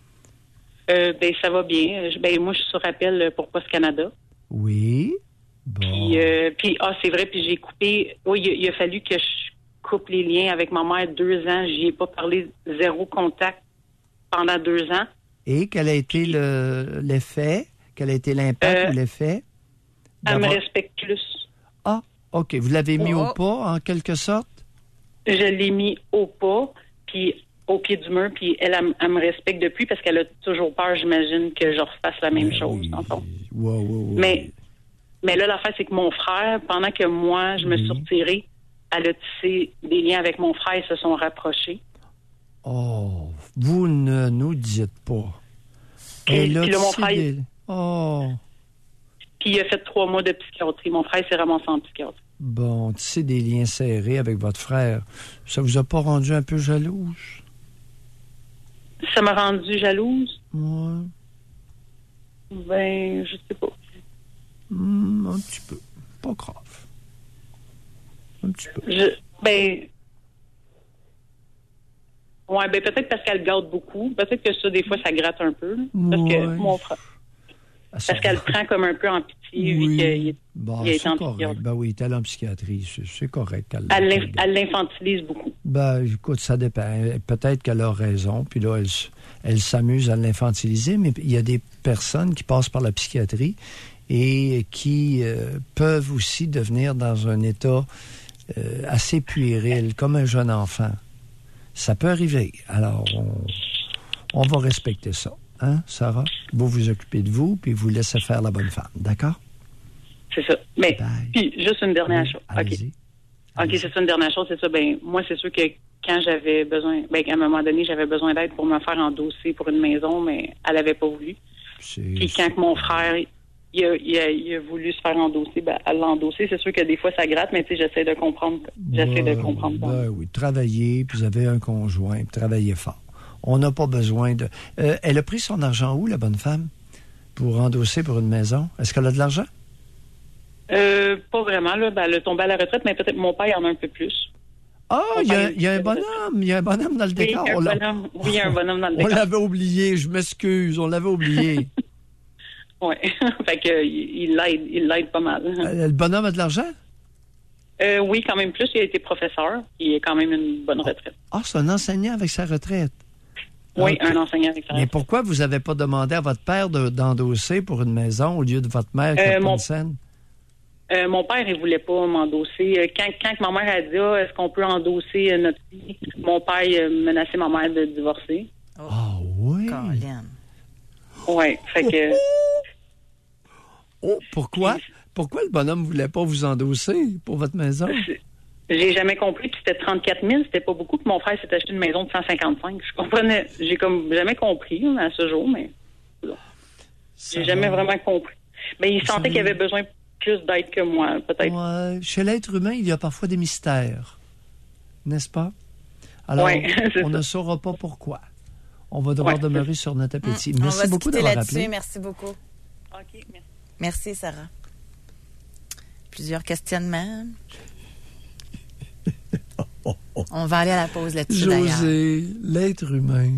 Ça va bien. Moi, je suis sur appel pour Poste Canada. Oui. Bon. Puis c'est vrai, puis j'ai coupé. Oui, il a fallu que je coupe les liens avec ma mère 2 ans. J'y ai pas parlé, 0 contact pendant 2 ans. Et quel a été l'effet? Quel a été l'impact ou l'effet? Elle me respecte plus. Ah, OK. Vous l'avez mis au pas, en quelque sorte? Je l'ai mis au pas, puis au pied du mur, puis elle me respecte depuis parce qu'elle a toujours peur, j'imagine, que je refasse la même chose, dans le fond. Mais là, l'affaire, c'est que mon frère, pendant que moi, je me suis retirée, elle a tissé des liens avec mon frère, ils se sont rapprochés. Oh, vous ne nous dites pas. Puis là, mon frère... Puis il a fait 3 mois de psychiatrie. Mon frère s'est ramassé en psychiatrie. Bon, tisser des liens serrés avec votre frère, ça vous a pas rendu un peu jalouse? Ça m'a rendu jalouse? Ouais. Je sais pas. Un petit peu. Pas grave. Un petit peu. Peut-être parce qu'elle garde beaucoup. Peut-être que ça, des fois, ça gratte un peu. Parce que mon frère... Parce qu'elle prend comme un peu en pitié, vu qu'il est en psychiatrie. Oui, il est allé en psychiatrie. C'est correct. Elle l'infantilise beaucoup. Écoute, ça dépend. Peut-être qu'elle a raison, puis là, elle s'amuse à l'infantiliser, mais il y a des personnes qui passent par la psychiatrie et qui peuvent aussi devenir dans un état assez puéril, comme un jeune enfant. Ça peut arriver. Alors, on va respecter ça. Hein, Sarah? Vous vous occupez de vous, puis vous laissez faire la bonne femme. D'accord? C'est ça. Mais, puis, juste une dernière chose. Allez-y. OK, c'est ça, une dernière chose, c'est ça. Moi, c'est sûr que quand j'avais besoin, qu'à un moment donné, j'avais besoin d'aide pour me faire endosser pour une maison, mais elle n'avait pas voulu. Puis quand mon frère, il a voulu se faire endosser, elle l'a endossé. C'est sûr que des fois, ça gratte, mais tu sais, j'essaie de comprendre. Oui, travailler, puis vous avez un conjoint, puis travailler fort. On n'a pas besoin de... elle a pris son argent où, la bonne femme, pour endosser pour une maison? Est-ce qu'elle a de l'argent? Pas vraiment. Là. Elle est tombée à la retraite, mais peut-être mon père en a un peu plus. Ah, il y a un bonne homme. Il y a un bononne dans le décor. Il y a un bonhomme dans le décor. On l'avait oublié, je m'excuse. On l'avait oublié. Oui. Fait que il l'aide pas mal. Le bonhomme a de l'argent? Oui, quand même plus. Il a été professeur. Il a quand même une bonne retraite. Ah, c'est un enseignant avec sa retraite. Oui, un enseignant avec sa retraite. Mais pourquoi vous n'avez pas demandé à votre père d'endosser pour une maison au lieu de votre mère qui a une scène? Mon père, il voulait pas m'endosser. Quand ma mère a dit est-ce qu'on peut endosser notre fille, mon père menaçait ma mère de divorcer. Ah oui? Colin. Oui, fait que... Pourquoi? Pourquoi le bonhomme voulait pas vous endosser pour votre maison? J'ai jamais compris, puis c'était 34 000, c'était pas beaucoup, puis mon frère s'est acheté une maison de 155. Je comprenais, j'ai comme jamais compris à ce jour, mais j'ai jamais vraiment compris. Mais il sentait qu'il avait besoin plus d'aide que moi, peut-être. Ouais, chez l'être humain, il y a parfois des mystères, n'est-ce pas? Alors, on ne saura pas pourquoi. On va devoir demeurer sur notre appétit. On Merci va beaucoup se quitter d'avoir là-dessus. appelé. Merci beaucoup. OK, merci. Merci, Sarah. Plusieurs questionnements. On va aller à la pause là-dessus, d'ailleurs. José, l'être humain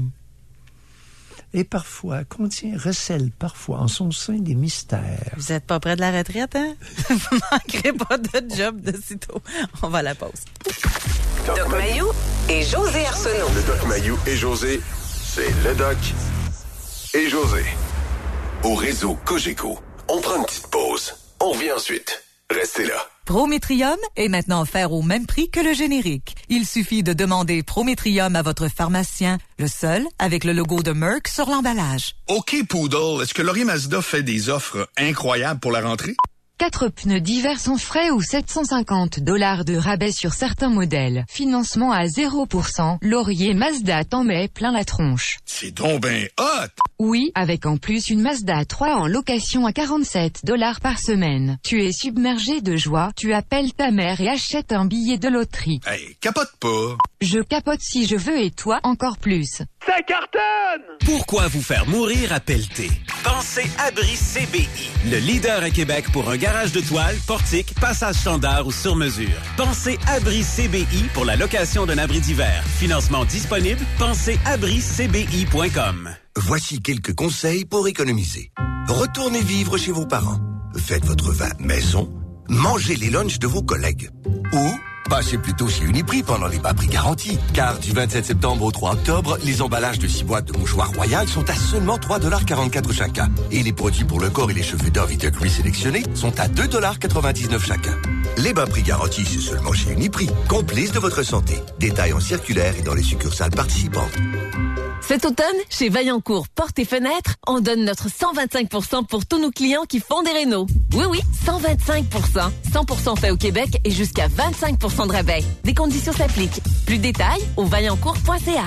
et parfois recèle parfois en son sein des mystères. Vous n'êtes pas près de la retraite, hein? Vous ne manquerez pas de job de sitôt. On va à la pause. Doc Mayou et José Arsenault. Le Doc Mayou et José, c'est le Doc et José. Au réseau Cogeco, on prend une petite pause. On revient ensuite. Restez là. Prométrium est maintenant offert au même prix que le générique. Il suffit de demander Prométrium à votre pharmacien, le seul avec le logo de Merck sur l'emballage. OK, Poodle, est-ce que Laurier Mazda fait des offres incroyables pour la rentrée? 4 pneus divers sans frais ou $750 de rabais sur certains modèles. Financement à 0%. Laurier Mazda t'en met plein la tronche. C'est donc ben hot! Oui, avec en plus une Mazda 3 en location à $47 par semaine. Tu es submergé de joie, tu appelles ta mère et achètes un billet de loterie. Hey, capote pas! Je capote si je veux et toi encore plus. Ça cartonne! Pourquoi vous faire mourir à pelleter? Pensez Abri CBI, le leader à Québec pour un garage de toile, portique, passage standard ou sur mesure. Pensez Abri CBI pour la location d'un abri d'hiver. Financement disponible, pensez abricbi.com. Voici quelques conseils pour économiser. Retournez vivre chez vos parents. Faites votre vin maison. Mangez les lunchs de vos collègues. Ou passez plutôt chez Uniprix pendant les bas prix garantis. Car du 27 septembre au 3 octobre, les emballages de 6 boîtes de mouchoirs Royal sont à seulement $3,44 chacun. Et les produits pour le corps et les cheveux Dove et Duck sélectionnés sont à $2,99 chacun. Les bas prix garantis, c'est seulement chez Uniprix. Complice de votre santé. Détails en circulaire et dans les succursales participantes. Cet automne, chez Vaillancourt Portes et Fenêtres, on donne notre 125% pour tous nos clients qui font des rénaux. Oui, 125%. 100% fait au Québec et jusqu'à 25% de rabais. Des conditions s'appliquent. Plus de détails au vaillancourt.ca.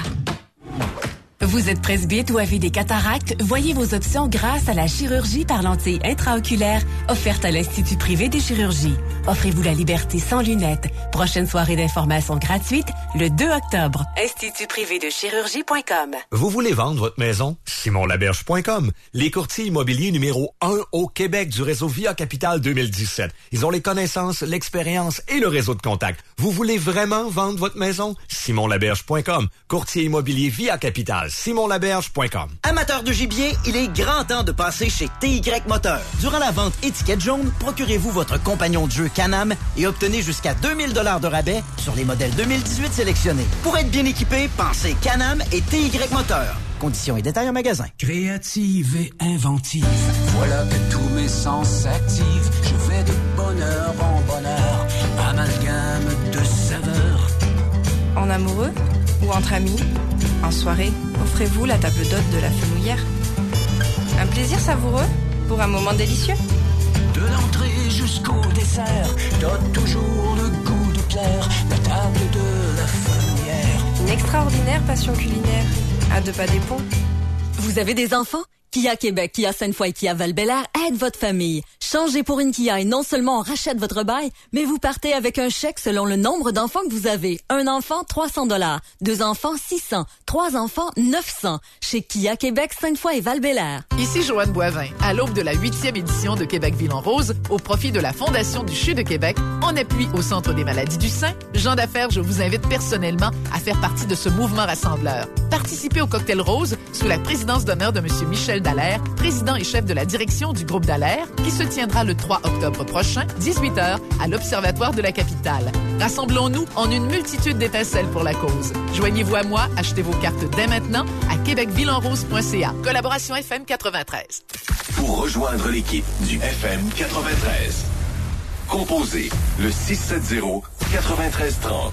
Vous êtes presbyte ou avez des cataractes? Voyez vos options grâce à la chirurgie par lentille intraoculaire offerte à l'Institut privé de chirurgie. Offrez-vous la liberté sans lunettes. Prochaine soirée d'information gratuite le 2 octobre. institutprivédechirurgie.com. Vous voulez vendre votre maison? simonlaberge.com. Les courtiers immobiliers numéro 1 au Québec du réseau Via Capital 2017. Ils ont les connaissances, l'expérience et le réseau de contacts. Vous voulez vraiment vendre votre maison? simonlaberge.com. Courtier immobilier Via Capital. simonlaberge.com. Amateurs de gibier, il est grand temps de passer chez TY Moteur. Durant la vente étiquette jaune, procurez-vous votre compagnon de jeu Can-Am et obtenez jusqu'à 2000 $ de rabais sur les modèles 2018 sélectionnés. Pour être bien équipé, pensez Can-Am et TY Moteur. Conditions et détails en magasin. Créative et inventive. Voilà que tous mes sens s'activent. Je vais de bonheur en bonheur. Amalgame de saveurs. En amoureux ou entre amis? En soirée, offrez-vous la table d'hôte de la fenouillère. Un plaisir savoureux pour un moment délicieux. De l'entrée jusqu'au dessert, donne toujours le goût de plaire. La table de la fenouillère. Une extraordinaire passion culinaire à 2 pas des ponts. Vous avez des enfants? Kia Québec, Kia Sainte-Foy et Kia Val-Bélair aide votre famille. Changez pour une Kia et non seulement on rachète votre bail, mais vous partez avec un chèque selon le nombre d'enfants que vous avez. Un enfant, $300. 2 enfants, $600. 3 enfants, $900. Chez Kia Québec, Sainte-Foy et Val-Bélair. Ici Joanne Boivin, à l'aube de la 8e édition de Québec-Ville-en-Rose, au profit de la Fondation du CHU de Québec, en appui au Centre des maladies du sein, gens d'affaires, je vous invite personnellement à faire partie de ce mouvement rassembleur. Participez au Cocktail Rose sous la présidence d'honneur de M. Michel Dallaire, président et chef de la direction du groupe Dallaire, qui se tiendra le 3 octobre prochain, 18h, à l'Observatoire de la Capitale. Rassemblons-nous en une multitude d'étincelles pour la cause. Joignez-vous à moi, achetez vos cartes dès maintenant à québecvilleenrose.ca. Collaboration FM 93. Pour rejoindre l'équipe du FM 93, composez le 670-9330.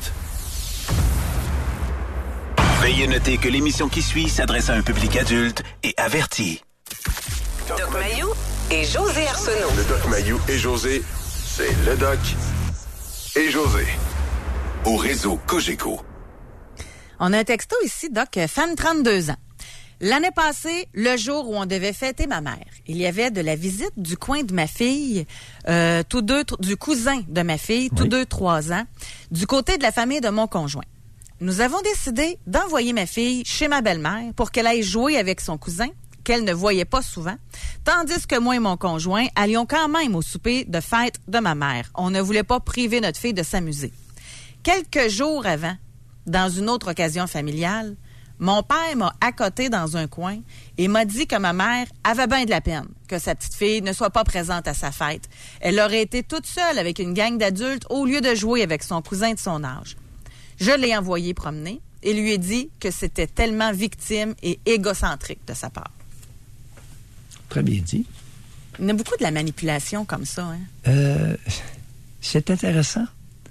Veuillez noter que l'émission qui suit s'adresse à un public adulte et averti. Doc Mayou et José Arsenault. Le Doc Mayou et José, c'est le Doc et José. Au réseau Cogeco. On a un texto ici, Doc, femme 32 ans. L'année passée, le jour où on devait fêter ma mère, il y avait de la visite du coin de ma fille, du cousin de ma fille, tous deux 3 ans, du côté de la famille de mon conjoint. nous avons décidé d'envoyer ma fille chez ma belle-mère pour qu'elle aille jouer avec son cousin, qu'elle ne voyait pas souvent, tandis que moi et mon conjoint allions quand même au souper de fête de ma mère. On ne voulait pas priver notre fille de s'amuser. Quelques jours avant, dans une autre occasion familiale, mon père m'a accoté dans un coin et m'a dit que ma mère avait bien de la peine que sa petite fille ne soit pas présente à sa fête. Elle aurait été toute seule avec une gang d'adultes au lieu de jouer avec son cousin de son âge. Je l'ai envoyé promener et lui ai dit que c'était tellement victime et égocentrique de sa part. Très bien dit. Il y a beaucoup de la manipulation comme ça. Hein? C'est intéressant.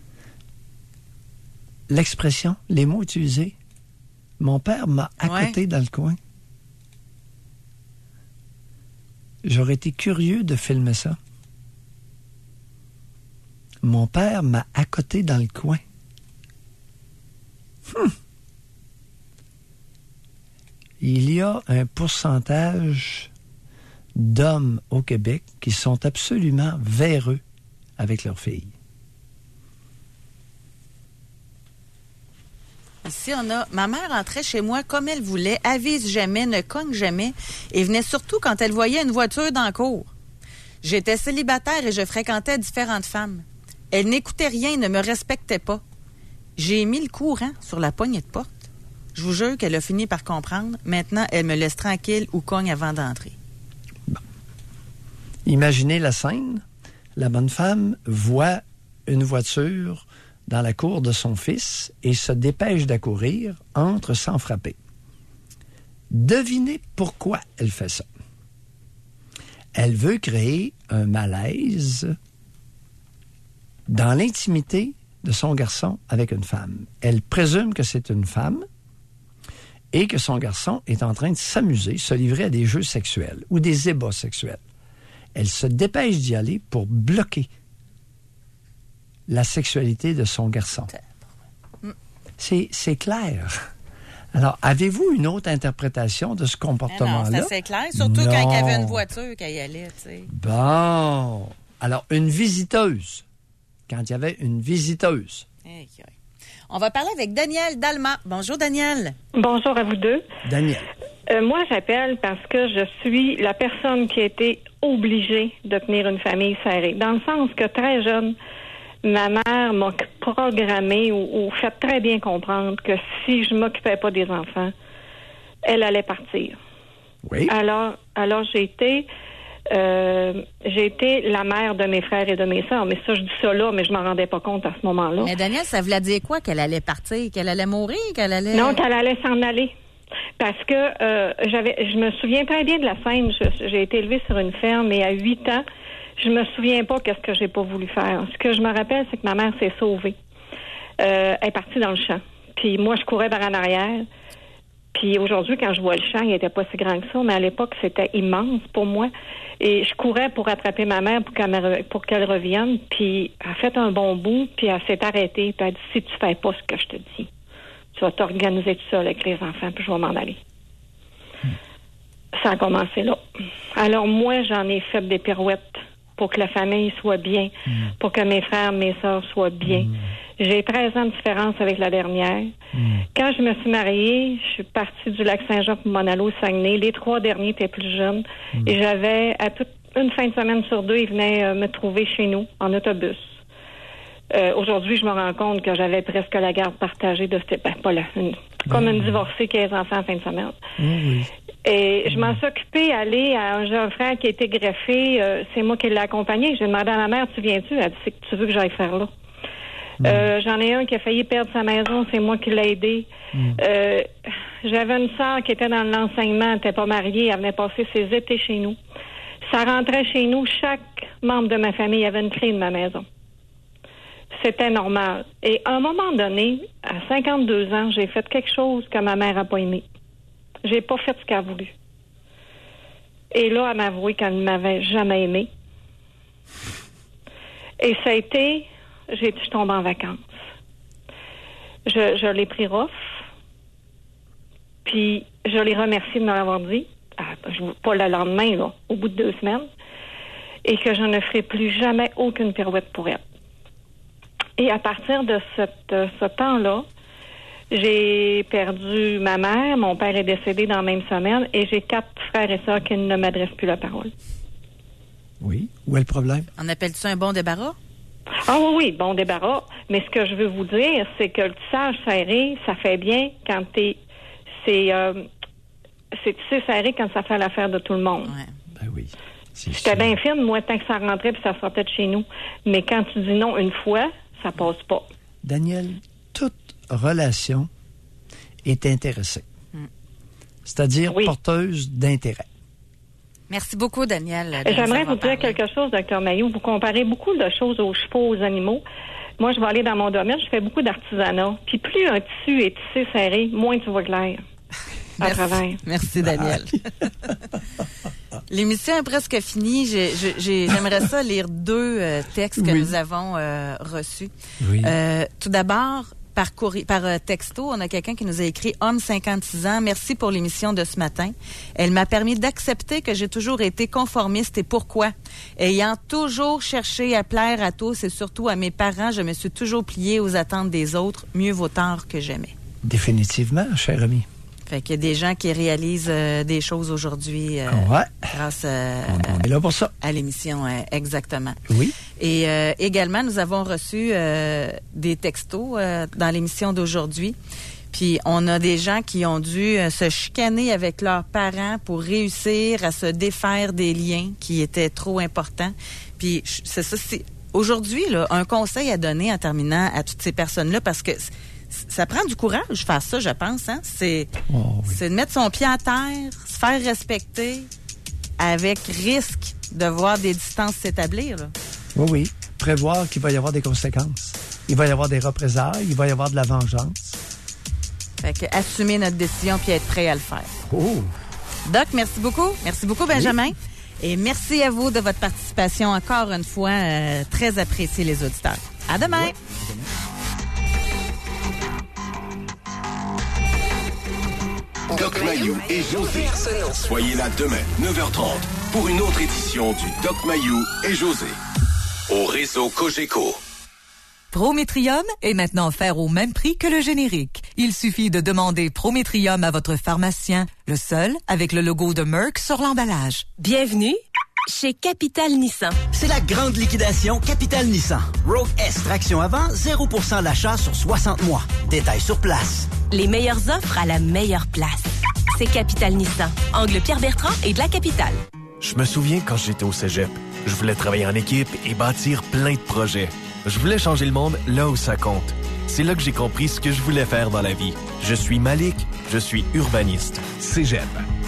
L'expression, les mots utilisés. Mon père m'a accoté dans le coin. J'aurais été curieux de filmer ça. Mon père m'a accoté dans le coin. Il y a un pourcentage d'hommes au Québec qui sont absolument véreux avec leurs filles. Ici, on a ma mère entrait chez moi comme elle voulait, avise jamais, ne cogne jamais, et venait surtout quand elle voyait une voiture dans la cour. J'étais célibataire et je fréquentais différentes femmes. Elle n'écoutait rien et ne me respectait pas. J'ai mis le courant sur la poignée de porte. Je vous jure qu'elle a fini par comprendre. Maintenant, elle me laisse tranquille ou cogne avant d'entrer. Bon. Imaginez la scène. La bonne femme voit une voiture dans la cour de son fils et se dépêche d'accourir, entre sans frapper. Devinez pourquoi elle fait ça. Elle veut créer un malaise dans l'intimité de son garçon avec une femme. Elle présume que c'est une femme et que son garçon est en train de s'amuser, se livrer à des jeux sexuels ou des ébats sexuels. Elle se dépêche d'y aller pour bloquer la sexualité de son garçon. C'est clair. Alors, avez-vous une autre interprétation de ce comportement-là? Non, c'est assez clair, surtout quand il y avait une voiture, quand il allait, tu sais. Bon. Alors, une visiteuse. Quand il y avait une visiteuse. Hey. On va parler avec Daniel Dalma. Bonjour, Daniel. Bonjour à vous deux. Daniel. Moi, j'appelle parce que je suis la personne qui a été obligée de tenir une famille serrée. Dans le sens que très jeune, ma mère m'a programmé ou fait très bien comprendre que si je m'occupais pas des enfants, elle allait partir. Oui. Alors j'ai été la mère de mes frères et de mes sœurs. Mais ça, je dis ça là, mais je m'en rendais pas compte à ce moment-là. Mais Daniel, ça voulait dire quoi? Qu'elle allait partir? Qu'elle allait mourir? Qu'elle allait... Non, qu'elle allait s'en aller. Parce que je me souviens très bien de la scène. J'ai été élevée sur une ferme et à 8 ans, je me souviens pas qu'est-ce que j'ai pas voulu faire. Ce que je me rappelle, c'est que ma mère s'est sauvée. Elle est partie dans le champ. Puis moi, je courais par en arrière. Puis aujourd'hui, quand je vois le champ, il n'était pas si grand que ça, mais à l'époque, c'était immense pour moi. Et je courais pour attraper ma mère pour qu'elle revienne. Puis elle a fait un bon bout, puis elle s'est arrêtée. Puis elle a dit, si tu fais pas ce que je te dis, tu vas t'organiser tout seul avec les enfants, puis je vais m'en aller. Ça a commencé là. Alors moi, j'en ai fait des pirouettes pour que la famille soit bien, pour que mes frères, mes sœurs soient bien. J'ai 13 ans de différence avec la dernière. Quand je me suis mariée, je suis partie du Lac-Saint-Jean pour m'en aller au Saguenay. Les 3 derniers étaient plus jeunes. Et j'avais, à toute une fin de semaine sur 2, ils venaient me trouver chez nous, en autobus. Aujourd'hui, je me rends compte que j'avais presque la garde partagée de cette... comme une divorcée qui a des enfants en fin de semaine. Oui. Et je m'en suis occupée aller à un jeune frère qui a été greffé. C'est moi qui l'ai accompagné. J'ai demandé à ma mère, tu viens-tu? Elle dit, c'est que tu veux que j'aille faire là. J'en ai un qui a failli perdre sa maison. C'est moi qui l'ai aidé. J'avais une sœur qui était dans l'enseignement. Elle n'était pas mariée. Elle venait passer ses étés chez nous. Ça rentrait chez nous. Chaque membre de ma famille avait une clé de ma maison. C'était normal. Et à un moment donné, à 52 ans, j'ai fait quelque chose que ma mère n'a pas aimé. J'ai pas fait ce qu'elle a voulu. Et là, elle m'a avoué qu'elle ne m'avait jamais aimé. Et ça a été... Je tombe en vacances. Je l'ai pris rough. Puis, je l'ai remercié de me l'avoir dit. Pas le lendemain, là, au bout de 2 semaines. Et que je ne ferai plus jamais aucune pirouette pour elle. Et à partir de ce temps-là, J'ai perdu ma mère, mon père est décédé dans la même semaine et j'ai 4 frères et sœurs qui ne m'adressent plus la parole. Oui. Où est le problème? On appelle ça un bon débarras? Ah oui, bon débarras. Mais ce que je veux vous dire, c'est que le tissage serré, ça fait bien quand c'est tissé serré quand ça fait l'affaire de tout le monde. Ouais. Ben oui. J'étais bien fine, moi, tant que ça rentrait puis ça sortait de chez nous. Mais quand tu dis non une fois, ça passe pas. Daniel, toute relation est intéressée. C'est-à-dire porteuse d'intérêt. Merci beaucoup, Daniel. J'aimerais vous dire quelque chose, Dr. Mailloux. Vous comparez beaucoup de choses aux chevaux, aux animaux. Moi, je vais aller dans mon domaine, je fais beaucoup d'artisanat. Puis plus un tissu est tissé serré, moins tu vois clair à travers. Merci, Daniel. L'émission est presque finie. J'aimerais ça lire 2 textes que nous avons reçus. Oui. Tout d'abord, par texto, on a quelqu'un qui nous a écrit « Homme 56 ans, merci pour l'émission de ce matin. Elle m'a permis d'accepter que j'ai toujours été conformiste et pourquoi? Ayant toujours cherché à plaire à tous et surtout à mes parents, je me suis toujours pliée aux attentes des autres. Mieux vaut tard que jamais. » Définitivement, cher ami. Fait qu'il y a des gens qui réalisent des choses aujourd'hui grâce on est là pour ça. À l'émission, exactement. Oui. Et également, nous avons reçu des textos dans l'émission d'aujourd'hui. Puis on a des gens qui ont dû se chicaner avec leurs parents pour réussir à se défaire des liens qui étaient trop importants. Puis c'est ça, c'est aujourd'hui là, un conseil à donner en terminant à toutes ces personnes-là parce que ça prend du courage faire ça, je pense. Hein? C'est de mettre son pied à terre, se faire respecter avec risque de voir des distances s'établir. Là. Oui. Prévoir qu'il va y avoir des conséquences. Il va y avoir des représailles, il va y avoir de la vengeance. Fait que assumer notre décision puis être prêt à le faire. Oh! Doc, merci beaucoup. Merci beaucoup, Benjamin. Oui. Et merci à vous de votre participation encore une fois. Très apprécié, les auditeurs. À demain! Oui. Doc Mailloux et José. Soyez là demain, 9h30, pour une autre édition du Doc Mailloux et José. Au réseau Cogeco. Prométrium est maintenant offert au même prix que le générique. Il suffit de demander Prométrium à votre pharmacien, le seul avec le logo de Merck sur l'emballage. Bienvenue chez Capital Nissan. C'est la grande liquidation Capital Nissan. Rogue S traction avant, 0% l'achat sur 60 mois. Détails sur place. Les meilleures offres à la meilleure place. C'est Capital Nissan. Angle Pierre-Bertrand et de la Capitale. Je me souviens quand j'étais au cégep. Je voulais travailler en équipe et bâtir plein de projets. Je voulais changer le monde là où ça compte. C'est là que j'ai compris ce que je voulais faire dans la vie. Je suis Malik, je suis urbaniste. Cégep.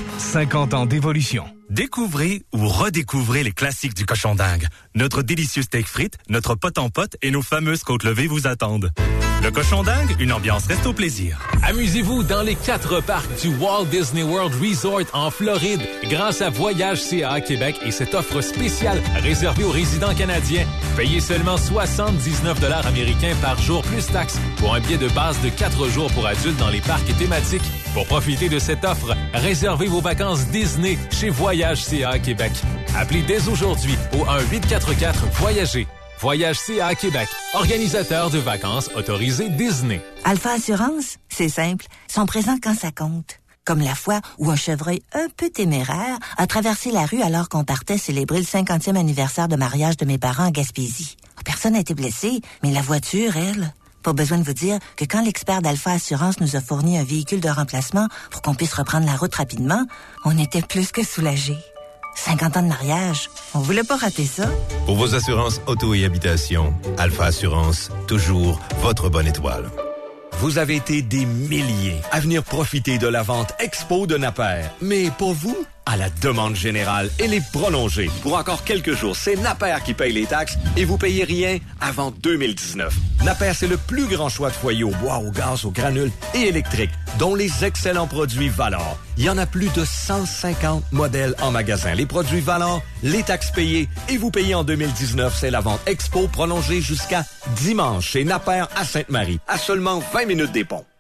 50 ans d'évolution. Découvrez ou redécouvrez les classiques du cochon dingue. Notre délicieux steak frites, notre pot en pote et nos fameuses côtes levées vous attendent. Le cochon dingue, une ambiance resto plaisir. Amusez-vous dans les 4 parcs du Walt Disney World Resort en Floride grâce à Voyage CA Québec et cette offre spéciale réservée aux résidents canadiens. Payez seulement 79 $ américains par jour plus taxes pour un billet de base de 4 jours pour adultes dans les parcs thématiques. Pour profiter de cette offre, réservez vos vacances Disney chez Voyage CA Québec. Appelez dès aujourd'hui au 1-844-VOYAGER. Voyage CA Québec, organisateur de vacances autorisé Disney. Alpha Assurance, c'est simple, sont présents quand ça compte. Comme la fois où un chevreuil un peu téméraire a traversé la rue alors qu'on partait célébrer le 50e anniversaire de mariage de mes parents à Gaspésie. Personne n'a été blessé, mais la voiture, elle... Pas besoin de vous dire que quand l'expert d'Alpha Assurance nous a fourni un véhicule de remplacement pour qu'on puisse reprendre la route rapidement, on était plus que soulagés. 50 ans de mariage, on voulait pas rater ça. Pour vos assurances auto et habitation, Alpha Assurance, toujours votre bonne étoile. Vous avez été des milliers à venir profiter de la vente Expo de Napper. Mais pour vous, à la demande générale, elle est prolongée. Pour encore quelques jours, c'est Napper qui paye les taxes et vous payez rien avant 2019. Napper, c'est le plus grand choix de foyers au bois, au gaz, au granule et électrique, dont les excellents produits Valor. Il y en a plus de 150 modèles en magasin. Les produits Valor, les taxes payées et vous payez en 2019. C'est la vente Expo prolongée jusqu'à dimanche chez Napper à Sainte-Marie, à seulement 20 minutes des ponts.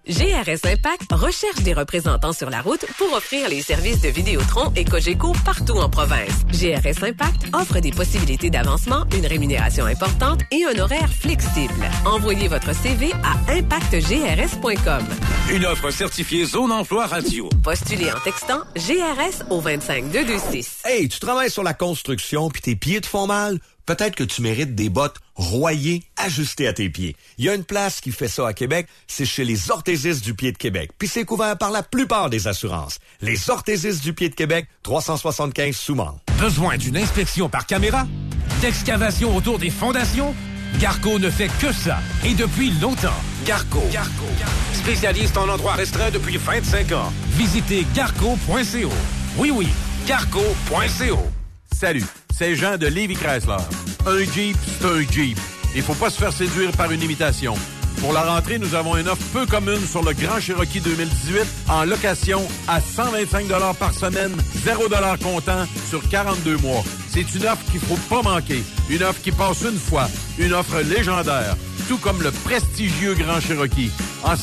GRS Impact recherche des représentants sur la route pour offrir les services de Vidéotron et Cogeco partout en province. GRS Impact offre des possibilités d'avancement, une rémunération importante et un horaire flexible. Envoyez votre CV à impactgrs.com. Une offre certifiée Zone Emploi Radio. Postulez en textant GRS au 25226. Hey, tu travailles sur la construction puis tes pieds te font mal? Peut-être que tu mérites des bottes royées ajustées à tes pieds. Il y a une place qui fait ça à Québec, c'est chez les Orthésistes du Pied de Québec. Puis c'est couvert par la plupart des assurances. Les Orthésistes du Pied de Québec, 375 Soumans. Besoin d'une inspection par caméra? D'excavation autour des fondations? Garco ne fait que ça, et depuis longtemps. Garco. Spécialiste en endroits restreints depuis 25 ans. Visitez garco.co. Oui, garco.co. Salut, c'est Jean de Lévis Chrysler. Un Jeep, c'est un Jeep. Il faut pas se faire séduire par une imitation. Pour la rentrée, nous avons une offre peu commune sur le Grand Cherokee 2018 en location à 125 $ par semaine, 0 $ comptant sur 42 mois. C'est une offre qu'il faut pas manquer. Une offre qui passe une fois. Une offre légendaire. Tout comme le prestigieux Grand Cherokee.